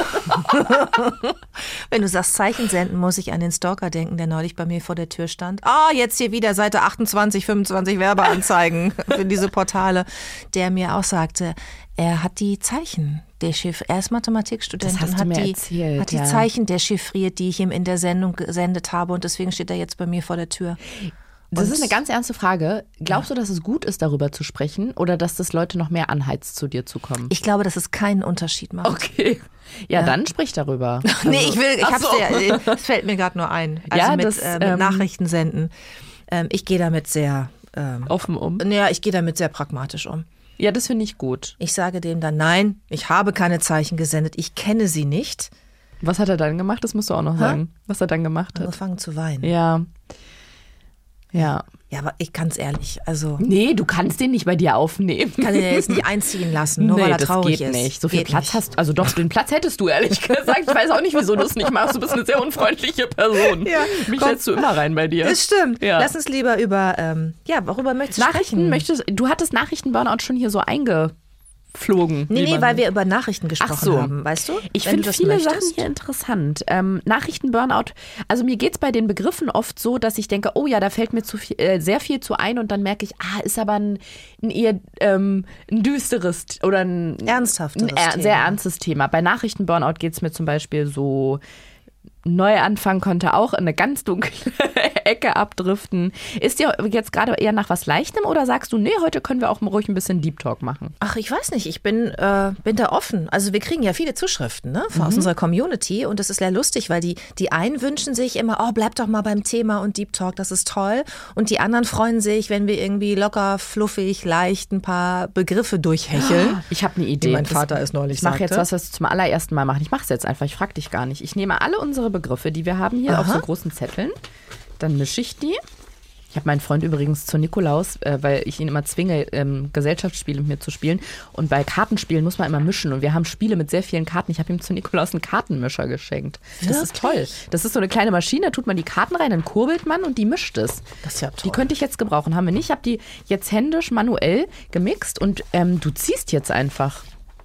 Wenn du sagst Zeichen senden, muss ich an den Stalker denken, der neulich bei mir vor der Tür stand. Jetzt hier wieder Seite 28, 25 Werbeanzeigen für diese Portale. Der mir auch sagte, er hat die Zeichen dechiffriert. Er ist Mathematikstudent und hat die Zeichen dechiffriert, die ich ihm in der Sendung gesendet habe. Und deswegen steht er jetzt bei mir vor der Tür. Das ist eine ganz ernste Frage. Glaubst du, dass es gut ist, darüber zu sprechen oder dass das Leute noch mehr anheizt, zu dir zu kommen? Ich glaube, dass es keinen Unterschied macht. Okay. Ja, dann sprich darüber. Nee, es fällt mir gerade nur ein. Also mit Nachrichten senden. Ich gehe damit sehr offen um. Ja, ich gehe damit sehr pragmatisch um. Ja, das finde ich gut. Ich sage dem dann, nein, ich habe keine Zeichen gesendet, ich kenne sie nicht. Was hat er dann gemacht? Das musst du auch noch sagen. Was er dann gemacht hat. Angefangen zu weinen. Ja. Ja, aber ich ganz ehrlich, also. Nee, du kannst den nicht bei dir aufnehmen. Ich kann den ja jetzt nicht einziehen lassen, nur weil er traurig ist. Nee, das geht nicht. So viel Platz hast du. Also doch, den Platz hättest du, ehrlich gesagt. Ich weiß auch nicht, wieso du es nicht machst. Du bist eine sehr unfreundliche Person. Ja, mich lässt du immer rein bei dir. Das stimmt. Ja. Lass uns lieber über, worüber möchtest du sprechen? Du hattest Nachrichten-Burnout schon hier so eingeflogen. Nee, weil wir über Nachrichten gesprochen haben, weißt du? Ich finde viele Sachen hier interessant. Nachrichten-Burnout, also mir geht es bei den Begriffen oft so, dass ich denke, oh ja, da fällt mir sehr viel zu ein und dann merke ich, ist aber ein eher ein düsteres oder ein ernsthafteres Thema. Sehr ernstes Thema. Bei Nachrichten-Burnout geht es mir zum Beispiel so, Neuanfang konnte auch in eine ganz dunkle Ecke abdriften. Ist dir jetzt gerade eher nach was Leichtem oder sagst du, nee, heute können wir auch mal ruhig ein bisschen Deep Talk machen? Ach, ich weiß nicht, ich bin da offen. Also wir kriegen ja viele Zuschriften aus unserer Community und das ist sehr lustig, weil die einen wünschen sich immer, bleib doch mal beim Thema und Deep Talk, das ist toll. Und die anderen freuen sich, wenn wir irgendwie locker, fluffig, leicht ein paar Begriffe durchhecheln. Ich habe eine Idee. Wie mein Vater es neulich sagte. Ich mache jetzt was wir zum allerersten Mal machen. Ich mache es jetzt einfach, ich frage dich gar nicht. Ich nehme alle unsere Begriffe, die wir haben hier auf so großen Zetteln. Dann mische ich die. Ich habe meinen Freund übrigens zu Nikolaus, weil ich ihn immer zwinge, Gesellschaftsspiele mit mir zu spielen. Und bei Kartenspielen muss man immer mischen. Und wir haben Spiele mit sehr vielen Karten. Ich habe ihm zu Nikolaus einen Kartenmischer geschenkt. Das ist toll. Das ist so eine kleine Maschine, da tut man die Karten rein, dann kurbelt man und die mischt es. Das ist ja toll. Die könnte ich jetzt gebrauchen. Haben wir nicht. Ich habe die jetzt händisch, manuell gemixt. Und du ziehst jetzt einfach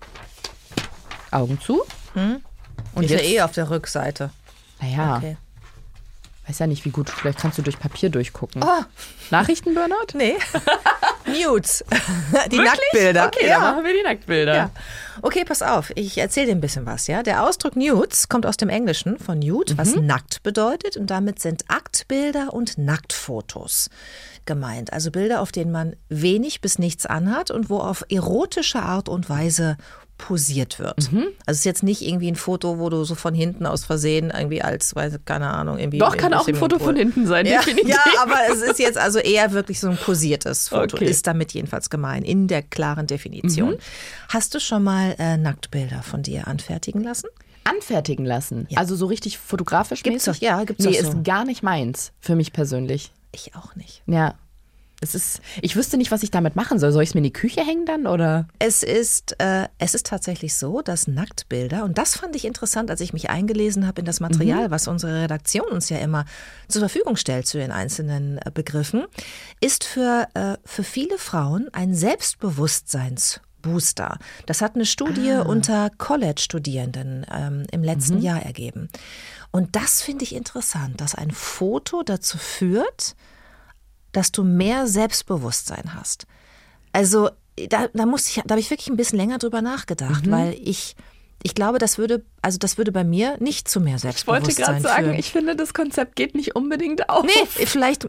Augen zu. Und ist ja auf der Rückseite. Naja. Okay. Weiß ja nicht, wie gut. Vielleicht kannst du durch Papier durchgucken. Nachrichten-Burnout? Nee. Nudes. Die Nacktbilder. Okay, dann machen wir die Nacktbilder. Ja. Okay, pass auf. Ich erzähle dir ein bisschen was. Ja? Der Ausdruck Nudes kommt aus dem Englischen von nude, was nackt bedeutet. Und damit sind Aktbilder und Nacktfotos gemeint. Also Bilder, auf denen man wenig bis nichts anhat und wo auf erotische Art und Weise posiert wird. Also es ist jetzt nicht irgendwie ein Foto, wo du so von hinten aus Versehen irgendwie keine Ahnung. Irgendwie doch, kann auch ein Foto von hinten sein, definitiv. Ja, aber es ist jetzt also eher wirklich so ein posiertes Foto. Okay. Ist damit jedenfalls gemeint, in der klaren Definition. Hast du schon mal Nacktbilder von dir anfertigen lassen? Anfertigen lassen? Ja. Also so richtig fotografisch gibt's mäßig? Doch, ja, gibt's Nee, doch so. Ist gar nicht meins, für mich persönlich. Ich auch nicht. Ja. Ich wüsste nicht, was ich damit machen soll. Soll ich es mir in die Küche hängen dann, oder? Es ist tatsächlich so, dass Nacktbilder, und das fand ich interessant, als ich mich eingelesen habe in das Material, was unsere Redaktion uns ja immer zur Verfügung stellt zu den einzelnen Begriffen, ist für viele Frauen ein Selbstbewusstseinsbooster. Das hat eine Studie unter College-Studierenden im letzten Jahr ergeben. Und das finde ich interessant, dass ein Foto dazu führt, dass du mehr Selbstbewusstsein hast. Also da habe ich wirklich ein bisschen länger drüber nachgedacht, weil ich glaube, das würde bei mir nicht zu mehr Selbstbewusstsein führen. Ich wollte gerade sagen, ich finde, das Konzept geht nicht unbedingt auf. Nee, vielleicht.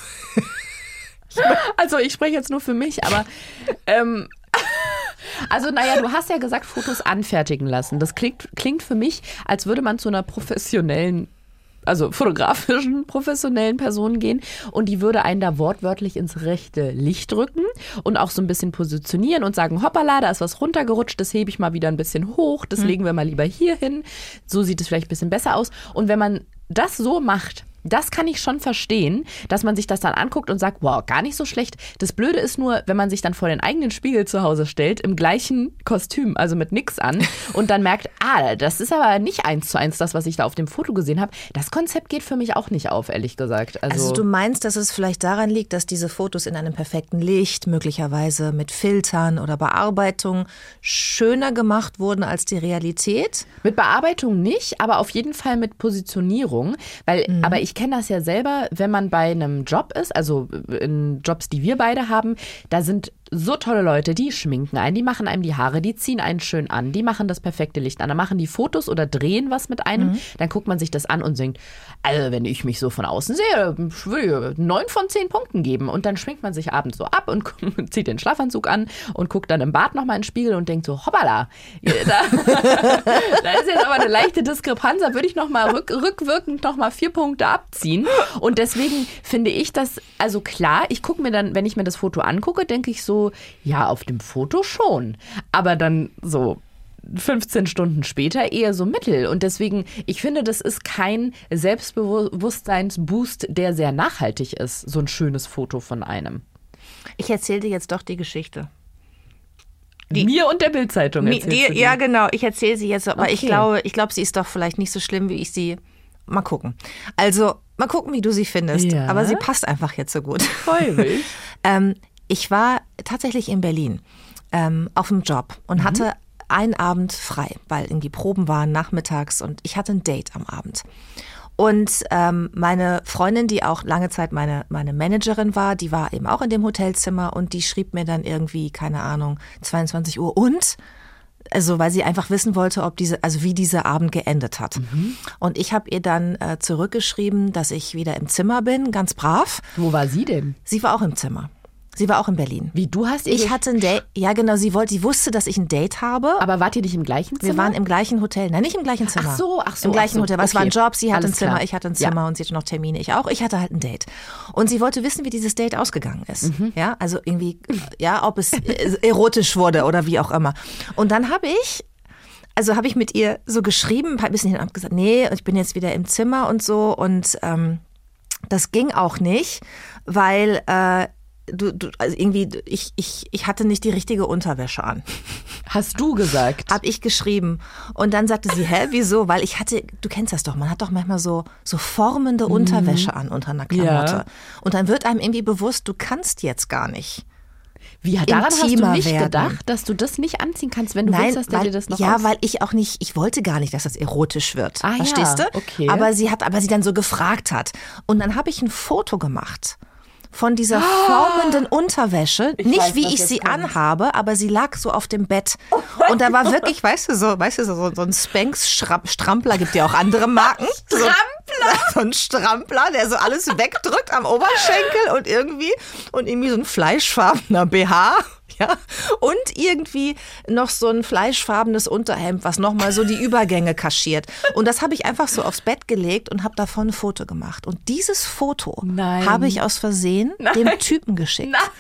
Also ich spreche jetzt nur für mich, aber also naja, du hast ja gesagt, Fotos anfertigen lassen. Das klingt für mich, als würde man zu einer fotografischen, professionellen Person gehen und die würde einen da wortwörtlich ins rechte Licht drücken und auch so ein bisschen positionieren und sagen, hoppala, da ist was runtergerutscht, das hebe ich mal wieder ein bisschen hoch, das legen wir mal lieber hier hin, so sieht es vielleicht ein bisschen besser aus. Und wenn man das so macht, das kann ich schon verstehen, dass man sich das dann anguckt und sagt, wow, gar nicht so schlecht. Das Blöde ist nur, wenn man sich dann vor den eigenen Spiegel zu Hause stellt, im gleichen Kostüm, also mit nix an, und dann merkt, das ist aber nicht 1:1 das, was ich da auf dem Foto gesehen habe. Das Konzept geht für mich auch nicht auf, ehrlich gesagt. Also du meinst, dass es vielleicht daran liegt, dass diese Fotos in einem perfekten Licht, möglicherweise mit Filtern oder Bearbeitung, schöner gemacht wurden als die Realität? Mit Bearbeitung nicht, aber auf jeden Fall mit Positionierung, aber ich kenne das ja selber, wenn man bei einem Job ist, also in Jobs, die wir beide haben, da sind so tolle Leute, die schminken einen, die machen einem die Haare, die ziehen einen schön an, die machen das perfekte Licht an, dann machen die Fotos oder drehen was mit einem, dann guckt man sich das an und denkt, also wenn ich mich so von außen sehe, würde ich 9 von 10 Punkten geben. Und dann schminkt man sich abends so ab und zieht den Schlafanzug an und guckt dann im Bad nochmal in den Spiegel und denkt so, hoppala, da ist jetzt aber eine leichte Diskrepanz, da würde ich nochmal rückwirkend nochmal 4 Punkte abziehen. Und deswegen finde ich das, also klar, ich gucke mir dann, wenn ich mir das Foto angucke, denke ich so, ja, auf dem Foto schon. Aber dann so 15 Stunden später eher so mittel. Und deswegen, ich finde, das ist kein Selbstbewusstseinsboost, der sehr nachhaltig ist, so ein schönes Foto von einem. Ich erzähle dir jetzt doch die Geschichte. Mir und der Bild-Zeitung erzählst du die. Ja, genau. Ich erzähle sie jetzt, aber Okay. ich glaube, sie ist doch vielleicht nicht so schlimm, wie ich sie. Mal gucken. Also, mal gucken, wie du sie findest. Ja. Aber sie passt einfach jetzt so gut. Voll wild. Ich war tatsächlich in Berlin auf dem Job und hatte einen Abend frei, weil irgendwie Proben waren nachmittags und ich hatte ein Date am Abend. Und meine Freundin, die auch lange Zeit meine Managerin war, die war eben auch in dem Hotelzimmer und die schrieb mir dann irgendwie, keine Ahnung, 22 Uhr und? Also, weil sie einfach wissen wollte, wie dieser Abend geendet hat. Und ich habe ihr dann zurückgeschrieben, dass ich wieder im Zimmer bin, ganz brav. Wo war sie denn? Sie war auch im Zimmer. Sie war auch in Berlin. Wie, du hast ihr... Ich hatte ein Date, ja genau, sie wusste, dass ich ein Date habe. Aber wart ihr nicht im gleichen Zimmer? Wir waren im gleichen Hotel. Nein, nicht im gleichen Zimmer. Ach so. Im gleichen Hotel, weil es war ein Job, sie hatte ein Alles Zimmer, klar. ich hatte ein Zimmer und sie hatte noch Termine, ich auch. Ich hatte halt ein Date. Und sie wollte wissen, wie dieses Date ausgegangen ist. Ja, also irgendwie, ja, ob es erotisch wurde oder wie auch immer. Und dann habe ich mit ihr so geschrieben, ein bisschen hin und gesagt, nee, ich bin jetzt wieder im Zimmer und so. Und das ging auch nicht, weil also irgendwie, ich hatte nicht die richtige Unterwäsche an. Hast du gesagt? Hab ich geschrieben. Und dann sagte sie, wieso? Weil du kennst das doch, man hat doch manchmal so formende Unterwäsche an unter einer Klamotte. Ja. Und dann wird einem irgendwie bewusst, du kannst jetzt gar nicht. Daran hast du intimer nicht werden. gedacht, dass du das nicht anziehen kannst, wenn du willst, dass der dir das noch weil ich auch nicht, ich wollte gar nicht, dass das erotisch wird. Ah, verstehst ja, du? okay. Aber sie dann so gefragt hat. Und dann habe ich ein Foto gemacht von dieser formenden Unterwäsche. Ich Nicht weiß, wie was ich jetzt sie kommt. anhabe, aber sie lag so auf dem Bett. Und da war wirklich, weißt du, so ein Spanx-Strampler, gibt ja auch andere Marken. So ein Strampler, der so alles wegdrückt am Oberschenkel und irgendwie so ein fleischfarbener BH. Ja, und irgendwie noch so ein fleischfarbenes Unterhemd, was nochmal so die Übergänge kaschiert. Und das habe ich einfach so aufs Bett gelegt und habe davon ein Foto gemacht. Und dieses Foto habe ich aus Versehen dem Typen geschickt. Nein.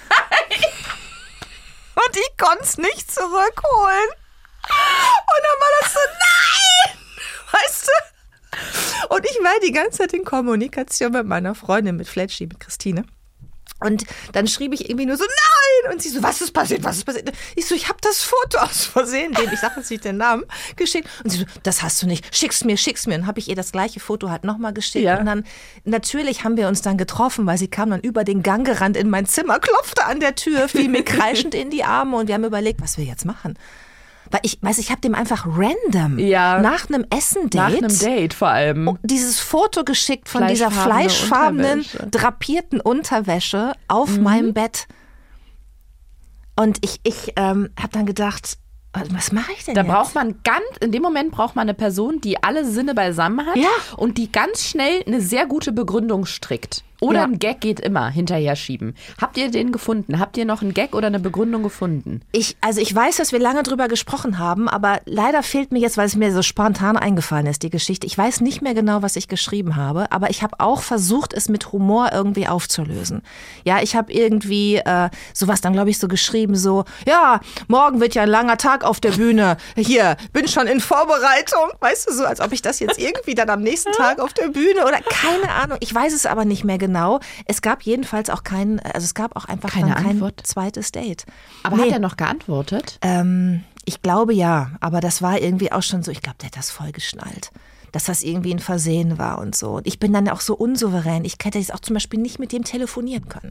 Und ich konnte es nicht zurückholen. Und dann war das so, nein! Weißt du? Und ich war die ganze Zeit in Kommunikation mit meiner Freundin, mit Fletschi, mit Christine. Und dann schrieb ich irgendwie nur so, nein! Und sie so, was ist passiert? Ich so, ich habe das Foto aus Versehen, ich sage jetzt nicht den Namen, geschickt. Und sie so, das hast du nicht, schick's mir. Und dann habe ich ihr das gleiche Foto halt nochmal geschickt. Ja. Und dann, natürlich haben wir uns dann getroffen, weil sie kam dann über den Gang gerannt in mein Zimmer, klopfte an der Tür, fiel mir kreischend in die Arme und wir haben überlegt, was wir jetzt machen. Weil ich habe dem einfach random nach einem Essen-Date. Nach einem Date vor allem. Dieses Foto geschickt von dieser fleischfarbenen, drapierten Unterwäsche auf meinem Bett. Und ich habe dann gedacht, was mache ich denn jetzt? In dem Moment braucht man eine Person, die alle Sinne beisammen hat und die ganz schnell eine sehr gute Begründung strickt. Oder ein Gag geht immer hinterher schieben. Habt ihr den gefunden? Habt ihr noch einen Gag oder eine Begründung gefunden? Ich weiß, dass wir lange drüber gesprochen haben, aber leider fehlt mir jetzt, weil es mir so spontan eingefallen ist, die Geschichte. Ich weiß nicht mehr genau, was ich geschrieben habe, aber ich habe auch versucht, es mit Humor irgendwie aufzulösen. Ja, ich habe irgendwie sowas dann, glaube ich, so geschrieben, so, ja, morgen wird ja ein langer Tag auf der Bühne. Hier, bin schon in Vorbereitung. Weißt du, so, als ob ich das jetzt irgendwie dann am nächsten Tag auf der Bühne oder keine Ahnung. Ich weiß es aber nicht mehr genau. Es gab jedenfalls auch kein zweites Date. Aber hat er noch geantwortet? Ich glaube ja, aber das war irgendwie auch schon so, ich glaube, der hat das voll geschnallt, dass das irgendwie ein Versehen war und so. Und ich bin dann auch so unsouverän. Ich hätte jetzt auch zum Beispiel nicht mit dem telefonieren können.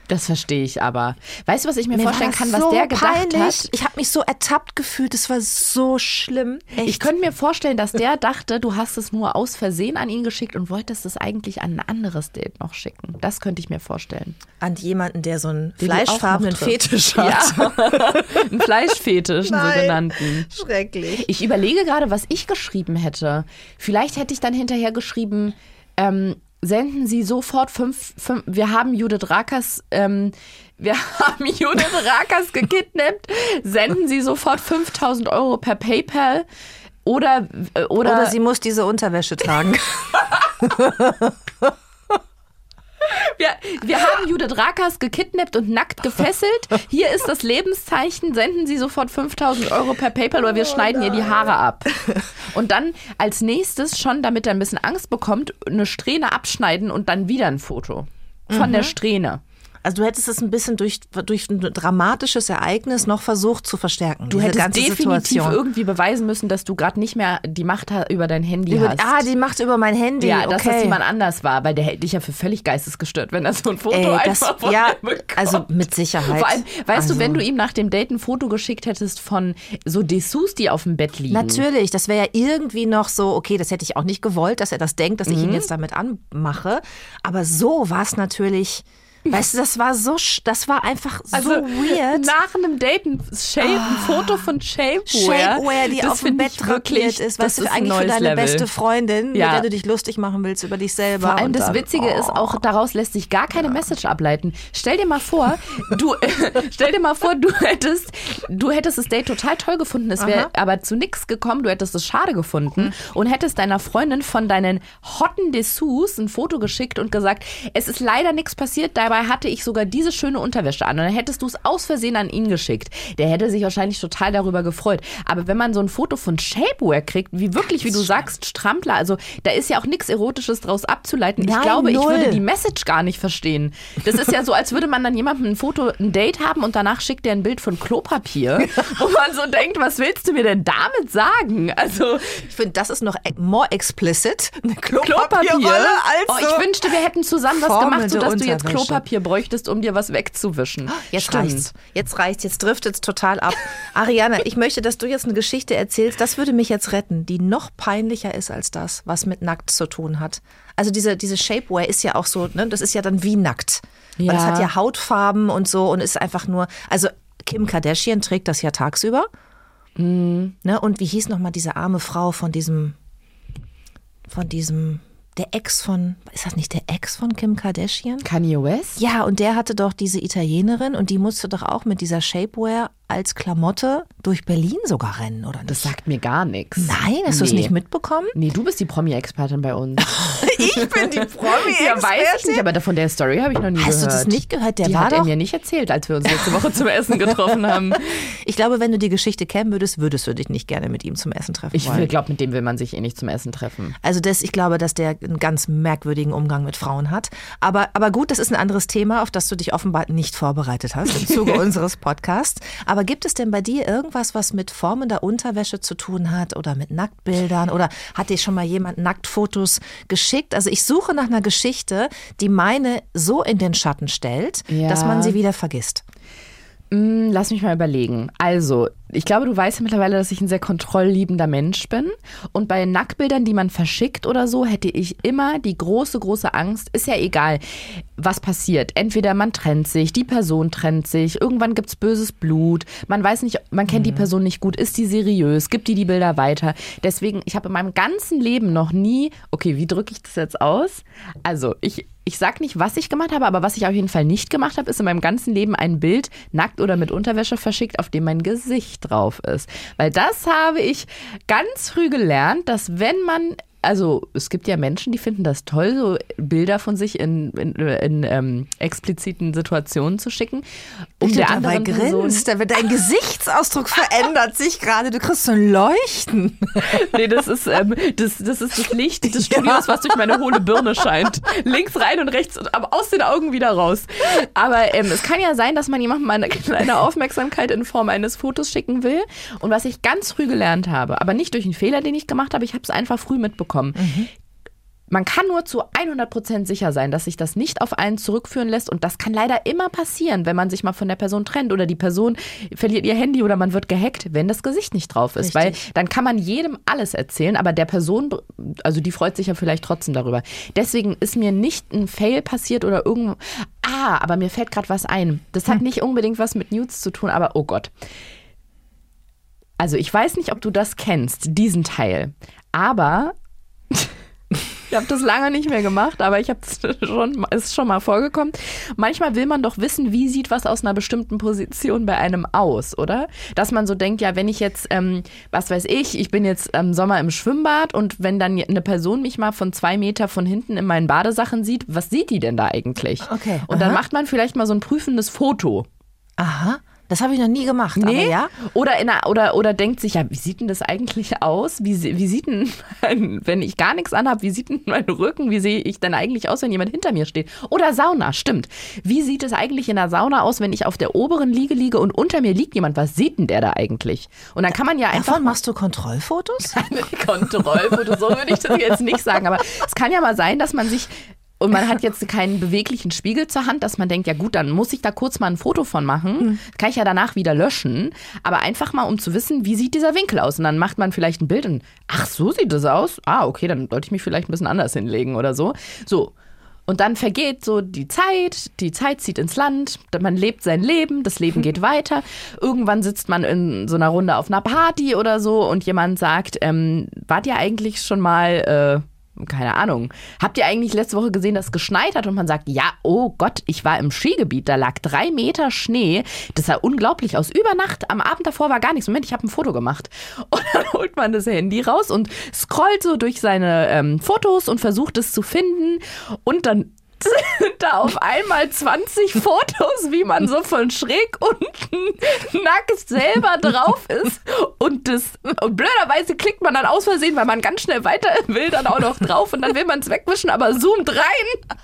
Das verstehe ich aber. Weißt du, was ich mir vorstellen kann, was so der gedacht peinlich. hat? Ich habe mich so ertappt gefühlt, das war so schlimm. Echt. Ich könnte mir vorstellen, dass der dachte, du hast es nur aus Versehen an ihn geschickt und wolltest es eigentlich an ein anderes Date noch schicken. Das könnte ich mir vorstellen. An jemanden, der so einen Den du auch fleischfarbenen noch triffst. Fetisch hat. Ja, einen Fleischfetisch, einen sogenannten. Schrecklich. Ich überlege gerade, was ich geschrieben hätte. Vielleicht hätte ich dann hinterher geschrieben, senden Sie sofort wir haben Judith Rakers gekidnappt, senden Sie sofort 5.000 Euro per PayPal oder sie muss diese Unterwäsche tragen. Wir haben Judith Rakers gekidnappt und nackt gefesselt. Hier ist das Lebenszeichen. Senden Sie sofort 5.000 Euro per PayPal oder wir schneiden ihr die Haare ab. Und dann als nächstes schon, damit er ein bisschen Angst bekommt, eine Strähne abschneiden und dann wieder ein Foto von der Strähne. Also du hättest es ein bisschen durch ein dramatisches Ereignis noch versucht zu verstärken. Du hättest definitiv irgendwie beweisen müssen, dass du gerade nicht mehr die Macht über dein Handy hast. Die Macht über mein Handy. Ja, okay. dass das jemand anders war, weil der hält dich ja für völlig geistesgestört, wenn er so ein Foto einfach von dir bekommt. Also mit Sicherheit. Vor allem, weißt du, wenn du ihm nach dem Date ein Foto geschickt hättest von so Dessous, die auf dem Bett liegen. Natürlich, das wäre ja irgendwie noch so, okay, das hätte ich auch nicht gewollt, dass er das denkt, dass ich ihn jetzt damit anmache. Aber so war es natürlich... Weißt du, das war einfach so weird. Nach einem Date ein Foto von Shapewear, die auf dem Bett drapiert ist. Weißt du, eigentlich für deine beste Freundin, mit der du dich lustig machen willst über dich selber. Vor allem das Witzige ist auch, daraus lässt sich gar keine Message ableiten. Stell dir mal vor, du hättest das Date total toll gefunden, es wäre aber zu nichts gekommen, du hättest es schade gefunden und hättest deiner Freundin von deinen hotten Dessous ein Foto geschickt und gesagt, es ist leider nichts passiert, dabei hatte ich sogar diese schöne Unterwäsche an und dann hättest du es aus Versehen an ihn geschickt. Der hätte sich wahrscheinlich total darüber gefreut. Aber wenn man so ein Foto von Shapewear kriegt, wie du sagst, Strampler, also da ist ja auch nichts Erotisches draus abzuleiten. Nein, ich glaube, ich null. würde die Message gar nicht verstehen. Das ist ja so, als würde man dann jemandem ein Date haben und danach schickt er ein Bild von Klopapier, wo man so denkt, was willst du mir denn damit sagen? Also ich finde, das ist noch more explicit. Eine Klopapierrolle. als ich wünschte, wir hätten zusammen was gemacht, sodass du jetzt Unterwäsche. Klopapier bräuchtest, um dir was wegzuwischen. Jetzt reicht's. Jetzt driftet's total ab. Ariane, ich möchte, dass du jetzt eine Geschichte erzählst, das würde mich jetzt retten, die noch peinlicher ist als das, was mit nackt zu tun hat. Also diese Shapewear ist ja auch so, ne, das ist ja dann wie nackt. Ja. Weil es hat ja Hautfarben und so und ist einfach nur, also Kim Kardashian trägt das ja tagsüber. Ne, und wie hieß nochmal diese arme Frau von diesem ist das nicht der Ex von Kim Kardashian? Kanye West? Ja, und der hatte doch diese Italienerin und die musste doch auch mit dieser Shapewear als Klamotte durch Berlin sogar rennen, oder nicht? Das sagt mir gar nichts. Nein, hast du es nicht mitbekommen? Nee, du bist die Promi-Expertin bei uns. Ich bin die Promi-Expertin? Ja, weiß ich nicht, aber von der Story habe ich noch nie gehört. Hast du das nicht gehört? Die hat er mir nicht erzählt, als wir uns letzte Woche zum Essen getroffen haben. Ich glaube, wenn du die Geschichte kennen würdest du dich nicht gerne mit ihm zum Essen treffen wollen. Ich glaube, mit dem will man sich nicht zum Essen treffen. Also ich glaube, dass der einen ganz merkwürdigen Umgang mit Frauen hat. Aber gut, das ist ein anderes Thema, auf das du dich offenbar nicht vorbereitet hast im Zuge unseres Podcasts. Aber gibt es denn bei dir irgendwas, was mit formender Unterwäsche zu tun hat oder mit Nacktbildern? Oder hat dir schon mal jemand Nacktfotos geschickt? Also ich suche nach einer Geschichte, die meine so in den Schatten stellt, dass man sie wieder vergisst. Lass mich mal überlegen. Also, ich glaube, du weißt ja mittlerweile, dass ich ein sehr kontrollliebender Mensch bin. Und bei Nacktbildern, die man verschickt oder so, hätte ich immer die große, große Angst. Ist ja egal, was passiert. Entweder man trennt sich, die Person trennt sich, irgendwann gibt's böses Blut. Man weiß nicht, man kennt die Person nicht gut. Ist die seriös? Gibt die Bilder weiter? Deswegen, ich habe in meinem ganzen Leben noch nie, okay, wie drücke ich das jetzt aus? Also, ich sag nicht, was ich gemacht habe, aber was ich auf jeden Fall nicht gemacht habe, ist in meinem ganzen Leben ein Bild, nackt oder mit Unterwäsche verschickt, auf dem mein Gesicht drauf ist. Weil das habe ich ganz früh gelernt, dass wenn man, also es gibt ja Menschen, die finden das toll, so Bilder von sich in expliziten Situationen zu schicken. Um der anderen grinst, dein Gesichtsausdruck verändert sich gerade, du kriegst so ein Leuchten. Nee, das ist das Licht des Studios, was durch meine hohle Birne scheint. Links rein und rechts, aber aus den Augen wieder raus. Aber es kann ja sein, dass man jemandem mal eine kleine Aufmerksamkeit in Form eines Fotos schicken will. Und was ich ganz früh gelernt habe, aber nicht durch einen Fehler, den ich gemacht habe, ich habe es einfach früh mitbekommen. man kann nur zu 100% sicher sein, dass sich das nicht auf einen zurückführen lässt. Und das kann leider immer passieren, wenn man sich mal von der Person trennt oder die Person verliert ihr Handy oder man wird gehackt, wenn das Gesicht nicht drauf ist. Richtig. Weil dann kann man jedem alles erzählen, aber der Person, also die freut sich ja vielleicht trotzdem darüber. Deswegen ist mir nicht ein Fail passiert oder irgendwo. Aber mir fällt gerade was ein. Das hat nicht unbedingt was mit Nudes zu tun, aber oh Gott. Also ich weiß nicht, ob du das kennst, diesen Teil. Aber ich habe das lange nicht mehr gemacht, aber ist schon mal vorgekommen. Manchmal will man doch wissen, wie sieht was aus einer bestimmten Position bei einem aus, oder? Dass man so denkt, ja, wenn ich jetzt, was weiß ich bin jetzt im Sommer im Schwimmbad und wenn dann eine Person mich mal von 2 Meter von hinten in meinen Badesachen sieht, was sieht die denn da eigentlich? Okay. Und dann macht man vielleicht mal so ein prüfendes Foto. Aha. Das habe ich noch nie gemacht. Nee? Aber ja. Oder denkt sich, ja, wie sieht denn das eigentlich aus? Wie sieht denn, wenn ich gar nichts anhabe, wie sieht denn mein Rücken? Wie sehe ich denn eigentlich aus, wenn jemand hinter mir steht? Oder Sauna, stimmt. Wie sieht es eigentlich in der Sauna aus, wenn ich auf der oberen Liege liege und unter mir liegt jemand? Was sieht denn der da eigentlich? Und dann kann man ja einfach... Davon machst du Kontrollfotos? Kontrollfotos, so würde ich das jetzt nicht sagen. Aber es kann ja mal sein, dass man sich... Und man hat jetzt keinen beweglichen Spiegel zur Hand, dass man denkt, ja gut, dann muss ich da kurz mal ein Foto von machen. Kann ich ja danach wieder löschen. Aber einfach mal, um zu wissen, wie sieht dieser Winkel aus? Und dann macht man vielleicht ein Bild und, ach, so sieht das aus? Ah, okay, dann sollte ich mich vielleicht ein bisschen anders hinlegen oder so. So. Und dann vergeht so die Zeit zieht ins Land, man lebt sein Leben, das Leben geht weiter. Irgendwann sitzt man in so einer Runde auf einer Party oder so und jemand sagt, wart ihr eigentlich schon mal... keine Ahnung. Habt ihr eigentlich letzte Woche gesehen, dass es geschneit hat? Und man sagt, ja, oh Gott, ich war im Skigebiet, da lag 3 Meter Schnee. Das sah unglaublich aus. Über Nacht, am Abend davor war gar nichts. Moment, ich habe ein Foto gemacht. Und dann holt man das Handy raus und scrollt so durch seine Fotos und versucht es zu finden. Und dann sind da auf einmal 20 Fotos, wie man so von schräg unten nackt selber drauf ist. Und blöderweise klickt man dann aus Versehen, weil man ganz schnell weiter will, dann auch noch drauf. Und dann will man es wegwischen, aber zoomt rein.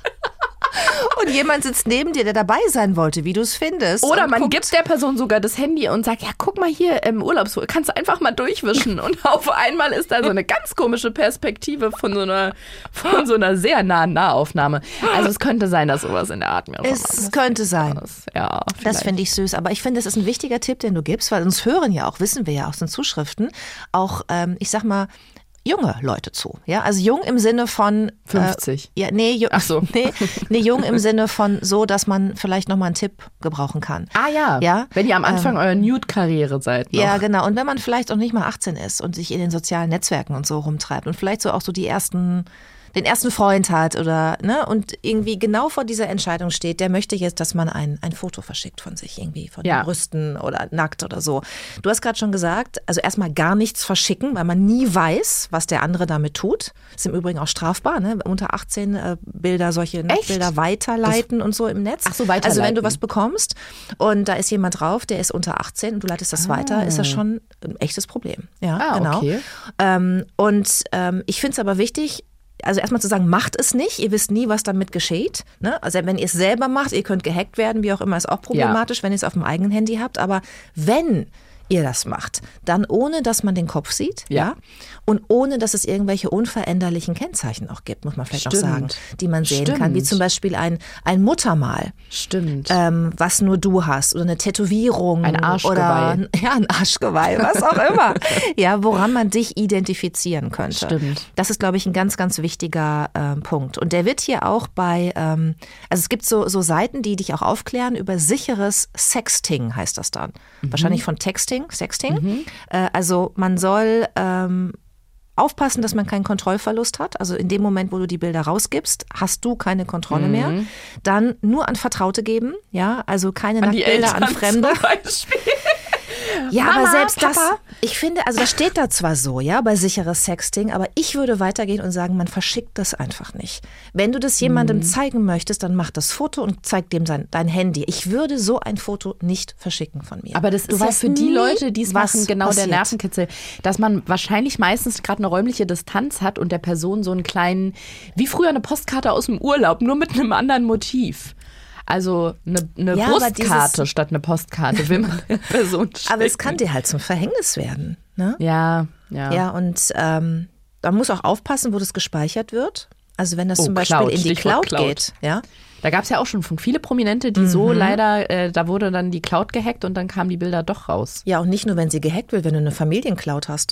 Und jemand sitzt neben dir, der dabei sein wollte, wie du es findest. Oder man gibt der Person sogar das Handy und sagt, ja, guck mal hier im Urlaubsfoto, kannst du einfach mal durchwischen. Und auf einmal ist da so eine ganz komische Perspektive von so einer sehr nahen Nahaufnahme. Also es könnte sein, dass sowas in der Art mir Es könnte sein. Ja, das finde ich süß. Aber ich finde, das ist ein wichtiger Tipp, den du gibst, weil uns hören ja auch, wissen wir ja aus den Zuschriften, auch, ich sag mal, junge Leute zu. Ja, also jung im Sinne von 50. Ach so. Nee, jung im Sinne von so, dass man vielleicht nochmal einen Tipp gebrauchen kann. Ah ja. Wenn ihr am Anfang eurer Nude-Karriere seid noch. Ja, genau. Und wenn man vielleicht auch nicht mal 18 ist und sich in den sozialen Netzwerken und so rumtreibt und vielleicht so auch so den ersten Freund hat oder, ne, und irgendwie genau vor dieser Entscheidung steht, der möchte jetzt, dass man ein Foto verschickt von sich irgendwie, von den Brüsten oder nackt oder so. Du hast gerade schon gesagt, also erstmal gar nichts verschicken, weil man nie weiß, was der andere damit tut. Ist im Übrigen auch strafbar, ne, unter 18 solche Nacktbilder weiterleiten und so im Netz. Ach so, weiterleiten. Also wenn du was bekommst und da ist jemand drauf, der ist unter 18 und du leitest das weiter, ist das schon ein echtes Problem. Ja, genau. Okay. Ich finde es aber wichtig, also erstmal zu sagen, macht es nicht, ihr wisst nie, was damit geschieht. Ne? Also wenn ihr es selber macht, ihr könnt gehackt werden, wie auch immer, ist auch problematisch, wenn ihr es auf dem eigenen Handy habt. Aber wenn ihr das macht, dann ohne, dass man den Kopf sieht, ja, und ohne, dass es irgendwelche unveränderlichen Kennzeichen auch gibt, muss man vielleicht auch sagen, die man sehen kann, wie zum Beispiel ein Muttermal. Stimmt. Was nur du hast oder eine Tätowierung. Ein Arschgeweih. Oder ein Arschgeweih, was auch immer. Ja, woran man dich identifizieren könnte. Stimmt. Das ist, glaube ich, ein ganz, ganz wichtiger Punkt. Und der wird hier auch bei, also es gibt so Seiten, die dich auch aufklären über sicheres Sexting, heißt das dann. Wahrscheinlich von Sexting. Also man soll aufpassen, dass man keinen Kontrollverlust hat. Also in dem Moment, wo du die Bilder rausgibst, hast du keine Kontrolle mehr. Dann nur an Vertraute geben, ja, also keine Nacktbilder an Fremde. Ja, Mama, aber selbst Papa. Das, ich finde, also das steht da zwar so, ja, bei sicheres Sexting, aber ich würde weitergehen und sagen, man verschickt das einfach nicht. Wenn du das jemandem zeigen möchtest, dann mach das Foto und zeig dem dein Handy. Ich würde so ein Foto nicht verschicken von mir. Aber das ist ja für die Leute, die es machen, genau der Nervenkitzel, dass man wahrscheinlich meistens gerade eine räumliche Distanz hat und der Person so einen kleinen, wie früher eine Postkarte aus dem Urlaub, nur mit einem anderen Motiv. Also eine Brustkarte statt eine Postkarte will man der Person schicken. Aber es kann dir halt zum Verhängnis werden. Ne? Ja. Ja, und man muss auch aufpassen, wo das gespeichert wird. Also wenn das zum Beispiel in die Cloud geht. Ja? Da gab es ja auch schon viele Prominente, die so leider, da wurde dann die Cloud gehackt und dann kamen die Bilder doch raus. Ja, und nicht nur, wenn sie gehackt wird, wenn du eine Familiencloud hast.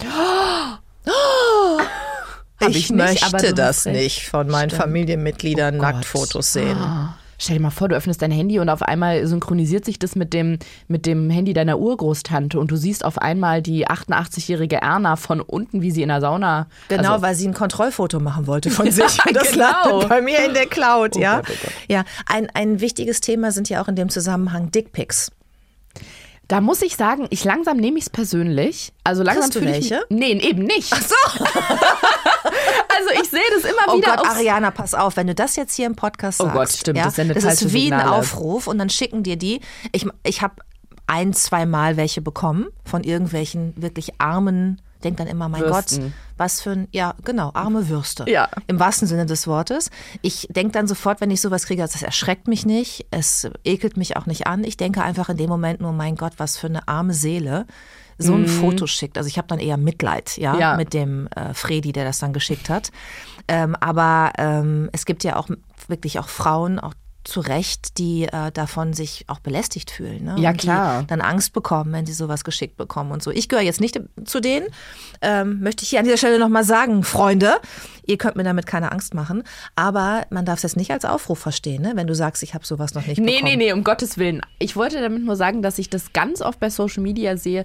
Ich möchte das nicht von meinen Familienmitgliedern Nacktfotos sehen. Stell dir mal vor, du öffnest dein Handy und auf einmal synchronisiert sich das mit dem Handy deiner Urgroßtante und du siehst auf einmal die 88-jährige Erna von unten, wie sie in der Sauna... Genau, weil sie ein Kontrollfoto machen wollte von sich. Und das landet bei mir in der Cloud. Oh ja? Gott, oh Gott. Ja, ein wichtiges Thema sind ja auch in dem Zusammenhang Dickpics. Da muss ich sagen, langsam nehme ich es persönlich. Also langsam Kriegst du welche? Nee, eben nicht. Ach so. Also ich sehe das immer wieder. Oh Gott, Ariana, pass auf, wenn du das jetzt hier im Podcast sagst. Oh Gott, stimmt, das sendet das falsche ist wie ein Signale. Aufruf und dann schicken dir die. Ich habe 1-2 Mal welche bekommen von irgendwelchen wirklich armen, denk dann immer, mein Würsten. Gott, was für ein, ja genau, arme Würste. Ja. Im wahrsten Sinne des Wortes. Ich denke dann sofort, wenn ich sowas kriege, das erschreckt mich nicht, es ekelt mich auch nicht an. Ich denke einfach in dem Moment nur, mein Gott, was für eine arme Seele so ein Foto schickt. Also ich habe dann eher Mitleid mit dem Fredi, der das dann geschickt hat. Aber es gibt ja auch wirklich auch Frauen, auch zu Recht, die davon sich auch belästigt fühlen. Ne? Ja, und klar. die dann Angst bekommen, wenn sie sowas geschickt bekommen und so. Ich gehöre jetzt nicht zu denen. Möchte ich hier an dieser Stelle nochmal sagen, Freunde, ihr könnt mir damit keine Angst machen. Aber man darf es jetzt nicht als Aufruf verstehen, ne? Wenn du sagst, ich habe sowas noch nicht bekommen. Nee, um Gottes Willen. Ich wollte damit nur sagen, dass ich das ganz oft bei Social Media sehe.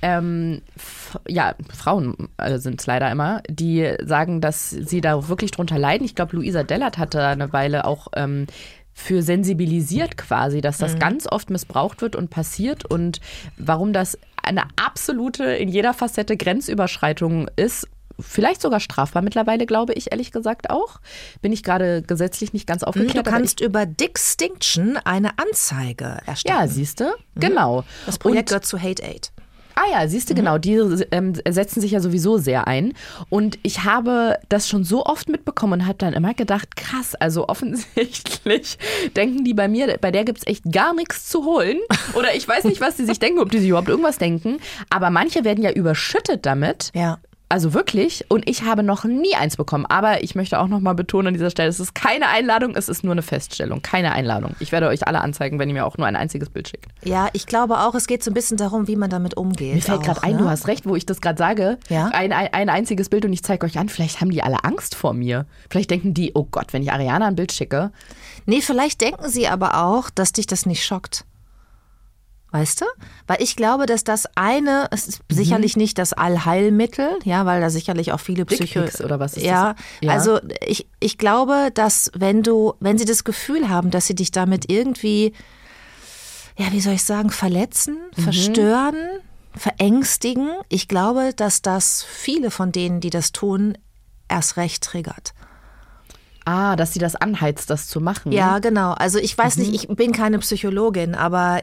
Frauen sind es leider immer, die sagen, dass sie da wirklich drunter leiden. Ich glaube, Luisa Dellert hatte eine Weile auch für sensibilisiert quasi, dass das ganz oft missbraucht wird und passiert und warum das eine absolute, in jeder Facette Grenzüberschreitung ist. Vielleicht sogar strafbar mittlerweile, glaube ich, ehrlich gesagt auch. Bin ich gerade gesetzlich nicht ganz aufgeklärt. Du kannst über Dickstinction eine Anzeige erstellen. Ja, siehst du? Genau. Das Projekt gehört zu Hate Aid. Ah ja, siehst du, genau, die setzen sich ja sowieso sehr ein. Und ich habe das schon so oft mitbekommen und habe dann immer gedacht, krass, also offensichtlich denken die bei mir, bei der gibt es echt gar nichts zu holen. Oder ich weiß nicht, was die sich denken, ob die sich überhaupt irgendwas denken. Aber manche werden ja überschüttet damit. Ja. Also wirklich. Und ich habe noch nie eins bekommen. Aber ich möchte auch noch mal betonen an dieser Stelle, es ist keine Einladung, es ist nur eine Feststellung. Keine Einladung. Ich werde euch alle anzeigen, wenn ihr mir auch nur ein einziges Bild schickt. Ja, ich glaube auch, es geht so ein bisschen darum, wie man damit umgeht. Mir fällt gerade ein, du hast recht, wo ich das gerade sage. Ja? Ein einziges Bild und ich zeige euch an. Vielleicht haben die alle Angst vor mir. Vielleicht denken die, oh Gott, wenn ich Ariana ein Bild schicke. Nee, vielleicht denken sie aber auch, dass dich das nicht schockt. Weißt du? Weil ich glaube, dass es ist sicherlich nicht das Allheilmittel, ja, weil da sicherlich auch viele Dickpics oder was ist das? Ja, also ich glaube, dass wenn sie das Gefühl haben, dass sie dich damit irgendwie, ja, wie soll ich sagen, verletzen, verstören, verängstigen, ich glaube, dass das viele von denen, die das tun, erst recht triggert. Ah, dass sie das anheizt, das zu machen. Ja, genau. Also ich weiß nicht, ich bin keine Psychologin, aber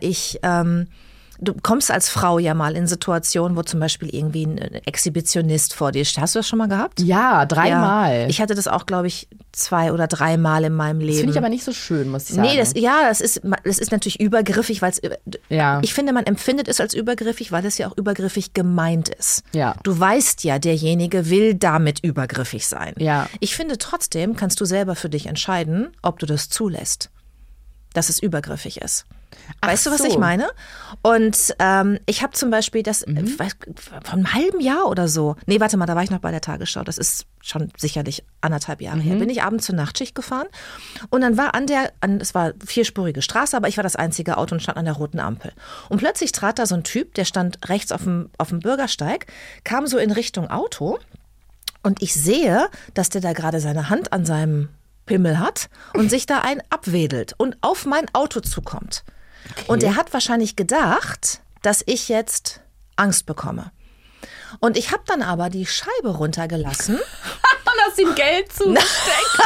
du kommst als Frau ja mal in Situationen, wo zum Beispiel irgendwie ein Exhibitionist vor dir steht. Hast du das schon mal gehabt? Ja, 3-mal. Ja. Ich hatte das auch, glaube ich, 2 oder 3 Mal in meinem Leben. Das finde ich aber nicht so schön, muss ich sagen. Nee, das ist natürlich übergriffig, weil ich finde, man empfindet es als übergriffig, weil es ja auch übergriffig gemeint ist. Ja. Du weißt ja, derjenige will damit übergriffig sein. Ja. Ich finde trotzdem, kannst du selber für dich entscheiden, ob du das zulässt, dass es übergriffig ist. Weißt du, was ich meine? Und ich habe zum Beispiel das von einem halben Jahr oder so, nee, warte mal, da war ich noch bei der Tagesschau, das ist schon sicherlich 1,5 Jahre her, bin ich abends zur Nachtschicht gefahren und dann war es war 4-spurige Straße, aber ich war das einzige Auto und stand an der roten Ampel. Und plötzlich trat da so ein Typ, der stand rechts auf dem Bürgersteig, kam so in Richtung Auto und ich sehe, dass der da gerade seine Hand an seinem Pimmel hat und sich da abwedelt und auf mein Auto zukommt. Okay. Und er hat wahrscheinlich gedacht, dass ich jetzt Angst bekomme. Und ich habe dann aber die Scheibe runtergelassen. Und hast ihm Geld zugesteckt.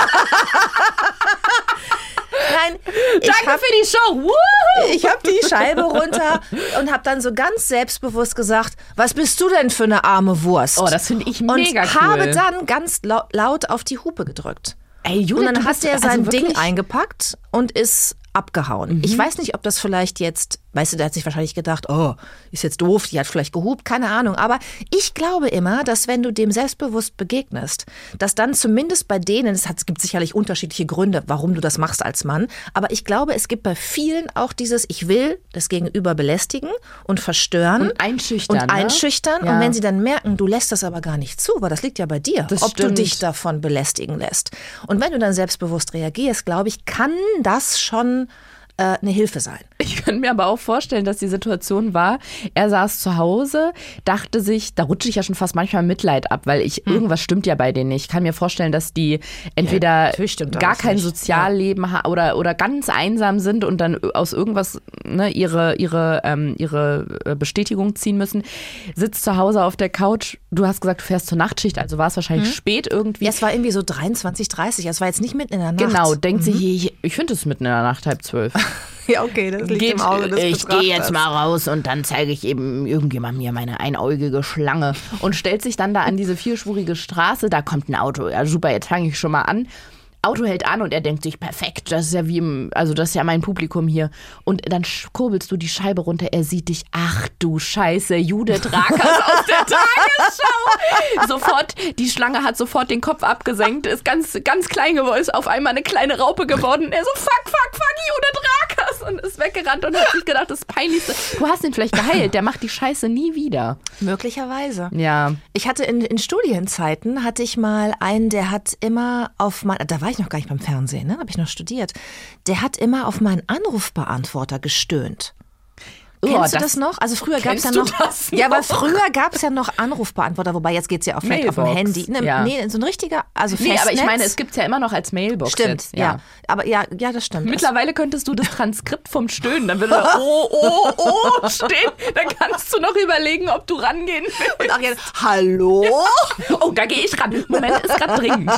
Nein, Danke für die Show. Woohoo! Ich habe die Scheibe runter und habe dann so ganz selbstbewusst gesagt, was bist du denn für eine arme Wurst? Oh, das finde ich mega und cool. habe dann ganz laut auf die Hupe gedrückt. Ey, Judith, und dann hat er sein Ding wirklich eingepackt und ist abgehauen. Ich weiß nicht, ob das vielleicht jetzt, weißt du, der hat sich wahrscheinlich gedacht, oh, ist jetzt doof, die hat vielleicht gehupt, keine Ahnung. Aber ich glaube immer, dass wenn du dem selbstbewusst begegnest, dass dann zumindest bei denen, es gibt sicherlich unterschiedliche Gründe, warum du das machst als Mann, aber ich glaube, es gibt bei vielen auch dieses, ich will das Gegenüber belästigen und verstören. Und einschüchtern. Und wenn sie dann merken, du lässt das aber gar nicht zu, weil das liegt ja bei dir, ob du dich davon belästigen lässt. Und wenn du dann selbstbewusst reagierst, glaube ich, kann das schon eine Hilfe sein. Ich könnte mir aber auch vorstellen, dass die Situation war, er saß zu Hause, dachte sich, da rutsche ich ja schon fast manchmal Mitleid ab, weil irgendwas stimmt ja bei denen nicht. Ich kann mir vorstellen, dass die entweder gar kein Sozialleben haben oder ganz einsam sind und dann aus irgendwas ihre Bestätigung ziehen müssen. Sitzt zu Hause auf der Couch, du hast gesagt, du fährst zur Nachtschicht, also war es wahrscheinlich spät irgendwie. Ja, es war irgendwie so 23, 30, es war jetzt nicht mitten in der Nacht. Genau, denkt sich, ich finde es mitten in der Nacht, 11:30. Ja, okay, das liegt im Auge des Ich gehe jetzt mal raus und dann zeige ich eben irgendjemand mir meine einäugige Schlange und stellt sich dann da an diese vierspurige Straße, da kommt ein Auto, ja super, jetzt fange ich schon mal an. Auto hält an und er denkt sich, perfekt, das ist ja das ist ja mein Publikum hier. Und dann kurbelst du die Scheibe runter, er sieht dich, ach du Scheiße, Judith Rakers aus der Tagesschau. Sofort, die Schlange hat sofort den Kopf abgesenkt, ist ganz, ganz klein geworden, ist auf einmal eine kleine Raupe geworden. Er so, fuck, Judith Rakers und ist weggerannt und hat sich gedacht, das Peinlichste. Du hast ihn vielleicht geheilt, der macht die Scheiße nie wieder. Möglicherweise. Ja. Ich hatte in Studienzeiten, hatte ich mal einen, der hat immer da war ich noch gar nicht beim Fernsehen, ne? Habe ich noch studiert. Der hat immer auf meinen Anrufbeantworter gestöhnt. Kennst du das noch? Also früher gab es ja noch. Ja, weil früher gab es ja noch Anrufbeantworter, wobei jetzt geht es ja auch vielleicht auf dem Handy. Nee, so ein richtiger, also Festnetz. Nee, aber ich meine, es gibt es ja immer noch als Mailbox. Stimmt, jetzt, ja. Aber ja, das stimmt. Mittlerweile könntest du das Transkript vom Stöhnen, dann würde da stehen. Dann kannst du noch überlegen, ob du rangehen willst. Und auch jetzt, hallo? Oh, da gehe ich ran. Moment, ist gerade dringend.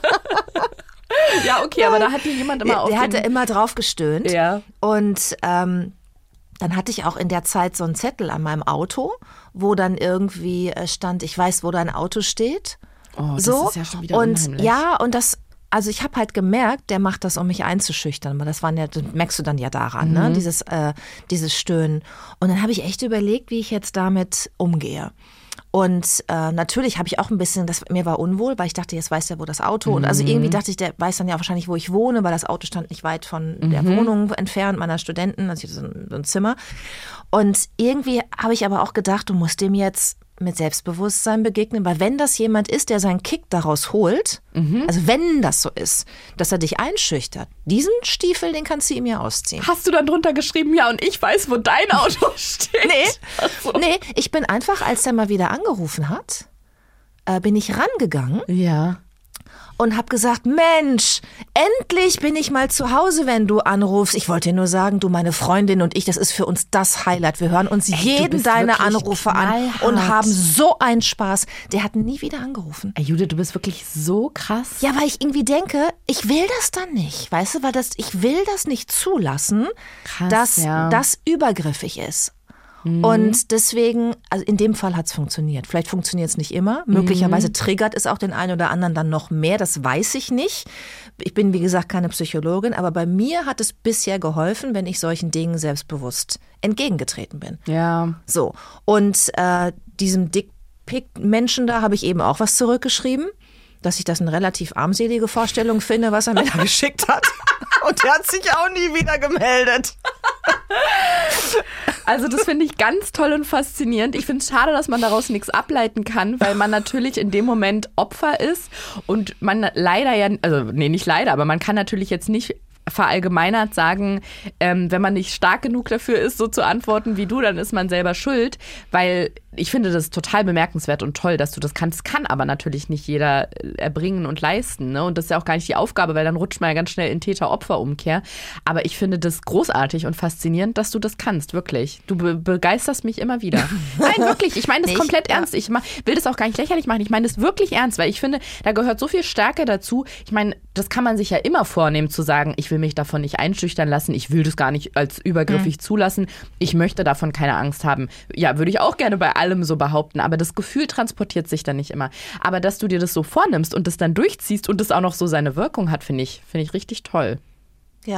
Ja, okay, aber da hat dir jemand immer Der hatte immer drauf gestöhnt. Ja. Und dann hatte ich auch in der Zeit so einen Zettel an meinem Auto, wo dann irgendwie stand, ich weiß, wo dein Auto steht. Oh, das so. ist ja schon wieder und unheimlich. Ja, und also ich habe halt gemerkt, der macht das, um mich einzuschüchtern. Das merkst du dann ja daran, ne? Dieses Stöhnen. Und dann habe ich echt überlegt, wie ich jetzt damit umgehe. Und natürlich habe ich auch ein bisschen, mir war unwohl, weil ich dachte, jetzt weiß der, wo das Auto. Und also irgendwie dachte ich, der weiß dann ja wahrscheinlich, wo ich wohne, weil das Auto stand nicht weit von der Wohnung entfernt, meiner Studenten. Also ich hatte so ein Zimmer. Und irgendwie habe ich aber auch gedacht, du musst dem jetzt mit Selbstbewusstsein begegnen, weil wenn das jemand ist, der seinen Kick daraus holt, also wenn das so ist, dass er dich einschüchtert, diesen Stiefel, den kannst du ihm ja ausziehen. Hast du dann drunter geschrieben, ja, und ich weiß, wo dein Auto steht? Nee, ich bin einfach, als der mal wieder angerufen hat, bin ich rangegangen. Ja. Und habe gesagt, Mensch, endlich bin ich mal zu Hause, wenn du anrufst. Ich wollte dir nur sagen, du, meine Freundin und ich, das ist für uns das Highlight. Wir hören uns jeden deine Anrufe an und haben so einen Spaß. Der hat nie wieder angerufen. Ey, Judith, du bist wirklich so krass. Ja, weil ich irgendwie denke, ich will das dann nicht. Weißt du, ich will das nicht zulassen, dass das übergriffig ist. Und deswegen, also in dem Fall hat es funktioniert. Vielleicht funktioniert es nicht immer. Möglicherweise triggert es auch den einen oder anderen dann noch mehr. Das weiß ich nicht. Ich bin, wie gesagt, keine Psychologin. Aber bei mir hat es bisher geholfen, wenn ich solchen Dingen selbstbewusst entgegengetreten bin. Ja. So. Und diesem Dickpick-Menschen da habe ich eben auch was zurückgeschrieben. Dass ich das eine relativ armselige Vorstellung finde, was er mir da geschickt hat. Und der hat sich auch nie wieder gemeldet. Also das finde ich ganz toll und faszinierend. Ich finde es schade, dass man daraus nichts ableiten kann, weil man natürlich in dem Moment Opfer ist und man leider nicht leider, aber man kann natürlich jetzt nicht verallgemeinert sagen, wenn man nicht stark genug dafür ist, so zu antworten wie du, dann ist man selber schuld, weil ich finde das total bemerkenswert und toll, dass du das kannst, kann aber natürlich nicht jeder erbringen und leisten, ne? Und das ist ja auch gar nicht die Aufgabe, weil dann rutscht man ja ganz schnell in Täter-Opfer-Umkehr. Aber ich finde das großartig und faszinierend, dass du das kannst, wirklich. Du begeisterst mich immer wieder. Nein, wirklich, ich meine das komplett ernst. Ich will das auch gar nicht lächerlich machen, ich meine das wirklich ernst, weil ich finde, da gehört so viel Stärke dazu. Ich meine, das kann man sich ja immer vornehmen, zu sagen, ich will mich davon nicht einschüchtern lassen, ich will das gar nicht als übergriffig zulassen, ich möchte davon keine Angst haben. Ja, würde ich auch gerne bei allem so behaupten, aber das Gefühl transportiert sich dann nicht immer. Aber dass du dir das so vornimmst und das dann durchziehst und das auch noch so seine Wirkung hat, finde ich richtig toll. Ja.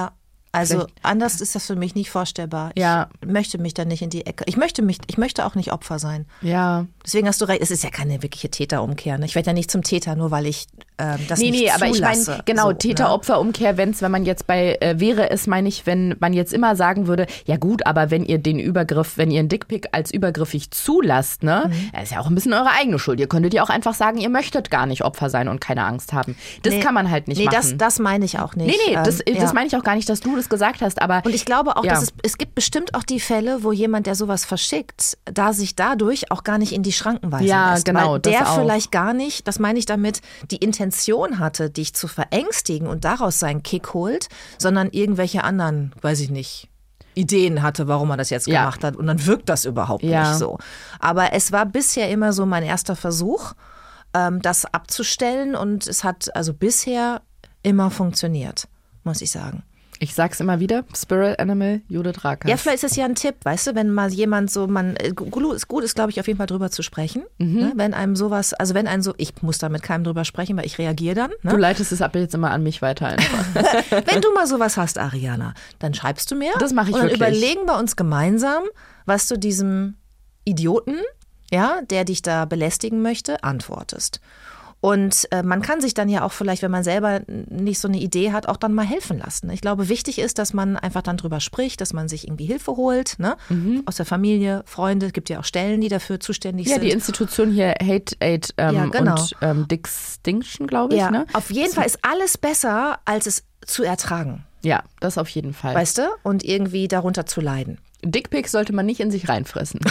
Also anders ist das für mich nicht vorstellbar. Ich möchte mich da nicht in die Ecke. Ich möchte auch nicht Opfer sein. Ja. Deswegen hast du recht, es ist ja keine wirkliche Täterumkehr. Ne? Ich werde ja nicht zum Täter, nur weil ich das nicht zulasse. Aber ich meine, genau, so, Täter-Opfer-Umkehr, wenn man jetzt wäre es, meine ich, wenn man jetzt immer sagen würde, ja gut, aber wenn ihr einen Dickpick als übergriffig zulasst, ne, das ist ja auch ein bisschen eure eigene Schuld. Ihr könntet ja auch einfach sagen, ihr möchtet gar nicht Opfer sein und keine Angst haben. Das kann man halt nicht machen. Das meine ich auch nicht. Das meine ich auch gar nicht, dass du das gesagt hast, aber... Und ich glaube auch, dass es gibt bestimmt auch die Fälle, wo jemand, der sowas verschickt, da sich dadurch auch gar nicht in die Schranken weisen lässt. Genau, weil der vielleicht gar nicht, das meine ich damit, die Intention hatte, dich zu verängstigen und daraus seinen Kick holt, sondern irgendwelche anderen, weiß ich nicht, Ideen hatte, warum er das jetzt gemacht hat. Und dann wirkt das überhaupt nicht so. Aber es war bisher immer so mein erster Versuch, das abzustellen. Und es hat also bisher immer funktioniert, muss ich sagen. Ich sag's immer wieder, Spirit Animal, Judith Rakers. Ja, vielleicht ist es ja ein Tipp, weißt du, wenn mal jemand so, gut ist, glaube ich, auf jeden Fall drüber zu sprechen. Ne? Wenn einem sowas, also wenn ein so, ich muss da mit keinem drüber sprechen, weil ich reagiere dann. Ne? Du leitest es ab jetzt immer an mich weiter einfach. Wenn du mal sowas hast, Ariana, dann schreibst du mir. Das mache ich und dann wirklich. Überlegen wir uns gemeinsam, was du diesem Idioten, der dich da belästigen möchte, antwortest. Und man kann sich dann ja auch vielleicht, wenn man selber nicht so eine Idee hat, auch dann mal helfen lassen. Ich glaube, wichtig ist, dass man einfach dann drüber spricht, dass man sich irgendwie Hilfe holt, ne? Aus der Familie, Freunde. Es gibt ja auch Stellen, die dafür zuständig sind. Ja, die Institution hier, Hate Aid und Distinction, glaube ich. Ja, ne? Auf jeden Fall ist alles besser, als es zu ertragen. Ja, das auf jeden Fall. Weißt du? Und irgendwie darunter zu leiden. Dickpics sollte man nicht in sich reinfressen.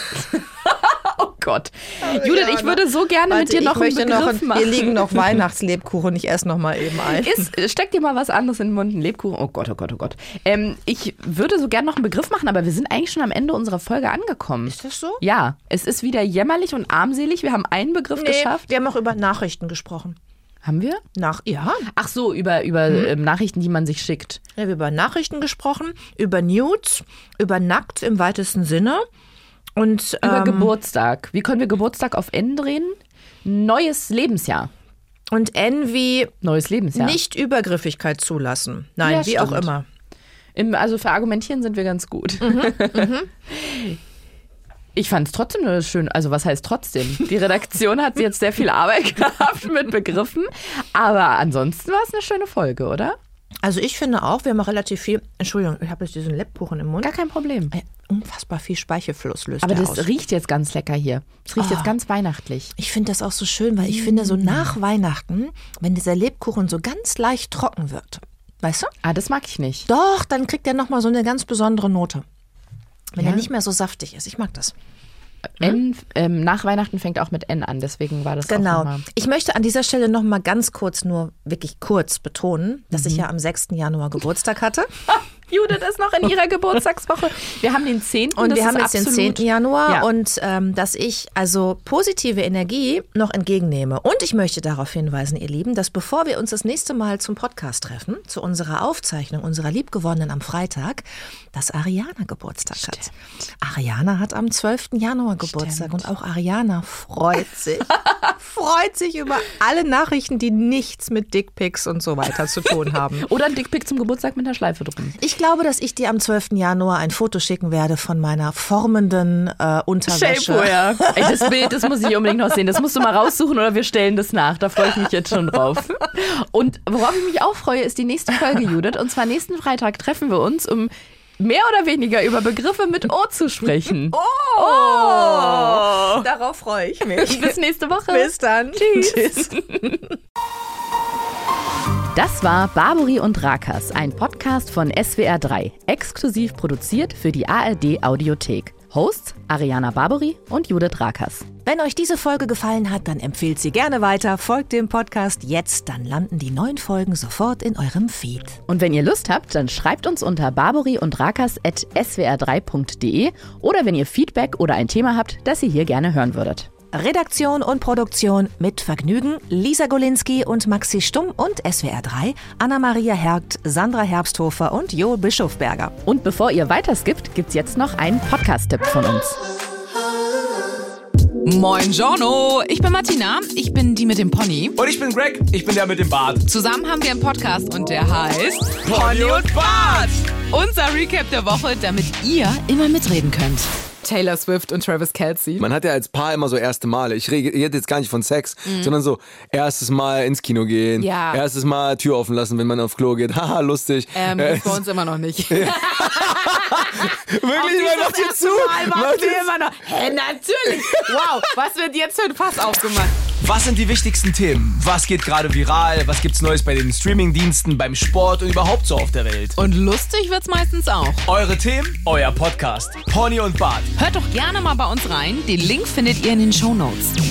Oh Gott. Judith, ich würde so gerne mit dir noch einen Begriff machen. Hier liegen noch Weihnachtslebkuchen, ich esse noch mal eben ein. Steck dir mal was anderes in den Mund, ein Lebkuchen. Oh Gott, oh Gott, oh Gott. Ich würde so gerne noch einen Begriff machen, aber wir sind eigentlich schon am Ende unserer Folge angekommen. Ist das so? Ja, es ist wieder jämmerlich und armselig. Wir haben einen Begriff geschafft. Wir haben auch über Nachrichten gesprochen. Haben wir? Ja. Ach so, über Nachrichten, die man sich schickt. Ja, wir haben über Nachrichten gesprochen, über Nudes, über nackt im weitesten Sinne. Und, über Geburtstag. Wie können wir Geburtstag auf N drehen? Neues Lebensjahr. Und N wie neues Lebensjahr. Nicht Übergriffigkeit zulassen. Nein, ja, wie auch immer. Also für Argumentieren sind wir ganz gut. Ich fand es trotzdem nur schön. Also was heißt trotzdem? Die Redaktion hat jetzt sehr viel Arbeit gehabt mit Begriffen. Aber ansonsten war es eine schöne Folge, oder? Also ich finde auch, wir haben auch relativ viel, Entschuldigung, ich habe jetzt diesen Lebkuchen im Mund. Gar kein Problem. Unfassbar viel Speichelfluss löst Aber der das aus. Riecht jetzt ganz lecker hier. Es riecht jetzt ganz weihnachtlich. Ich finde das auch so schön, weil ich finde so nach Weihnachten, wenn dieser Lebkuchen so ganz leicht trocken wird, weißt du? Ah, das mag ich nicht. Doch, dann kriegt er nochmal so eine ganz besondere Note. Wenn er nicht mehr so saftig ist. Ich mag das. N, nach Weihnachten fängt auch mit N an, deswegen war das auch nochmal. Ich möchte an dieser Stelle nochmal ganz kurz, nur wirklich kurz betonen, dass ich ja am 6. Januar Geburtstag hatte. Judith ist noch in ihrer Geburtstagswoche. Wir haben den 10. Und wir haben jetzt den 10. Januar und dass ich also positive Energie noch entgegennehme. Und ich möchte darauf hinweisen, ihr Lieben, dass bevor wir uns das nächste Mal zum Podcast treffen, zu unserer Aufzeichnung unserer Liebgewonnenen am Freitag, dass Ariana Geburtstag hat. Ariana hat am 12. Januar Geburtstag und auch Ariana freut sich über alle Nachrichten, die nichts mit Dickpics und so weiter zu tun haben. Oder ein Dickpic zum Geburtstag mit einer Schleife drum. Ich glaube, dass ich dir am 12. Januar ein Foto schicken werde von meiner formenden Unterwäsche. Shapewear, ja. Ey, das Bild, das muss ich unbedingt noch sehen. Das musst du mal raussuchen oder wir stellen das nach. Da freue ich mich jetzt schon drauf. Und worauf ich mich auch freue, ist die nächste Folge, Judith. Und zwar nächsten Freitag treffen wir uns, um mehr oder weniger über Begriffe mit O zu sprechen. Oh! Darauf freue ich mich. Bis nächste Woche. Bis dann. Tschüss. Das war Barbary und Rakers, ein Podcast von SWR3, exklusiv produziert für die ARD Audiothek. Hosts Ariana Barbary und Judith Rakers. Wenn euch diese Folge gefallen hat, dann empfehlt sie gerne weiter, folgt dem Podcast jetzt, dann landen die neuen Folgen sofort in eurem Feed. Und wenn ihr Lust habt, dann schreibt uns unter barbaryundrakers@swr3.de oder wenn ihr Feedback oder ein Thema habt, das ihr hier gerne hören würdet. Redaktion und Produktion mit Vergnügen, Lisa Golinski und Maxi Stumm und SWR3, Anna-Maria Hergt, Sandra Herbsthofer und Jo Bischofberger. Und bevor ihr weiterskippt, gibt's jetzt noch einen Podcast-Tipp von uns. Moin Giorno, ich bin Martina, ich bin die mit dem Pony. Und ich bin Greg, ich bin der mit dem Bart. Zusammen haben wir einen Podcast und der heißt Pony und Bart. Unser Recap der Woche, damit ihr immer mitreden könnt. Taylor Swift und Travis Kelce. Man hat ja als Paar immer so erste Male. Ich rede jetzt gar nicht von Sex, sondern so erstes Mal ins Kino gehen, erstes Mal Tür offen lassen, wenn man auf Klo geht. Haha, lustig. Ist bei uns immer noch nicht. Wirklich, man macht hier zu. Machen wir immer noch. Hä, natürlich. Wow, was wird jetzt für ein Fass aufgemacht? Was sind die wichtigsten Themen? Was geht gerade viral? Was gibt's Neues bei den Streamingdiensten, beim Sport und überhaupt so auf der Welt? Und lustig wird's meistens auch. Eure Themen, euer Podcast. Pony und Bart. Hört doch gerne mal bei uns rein. Den Link findet ihr in den Shownotes.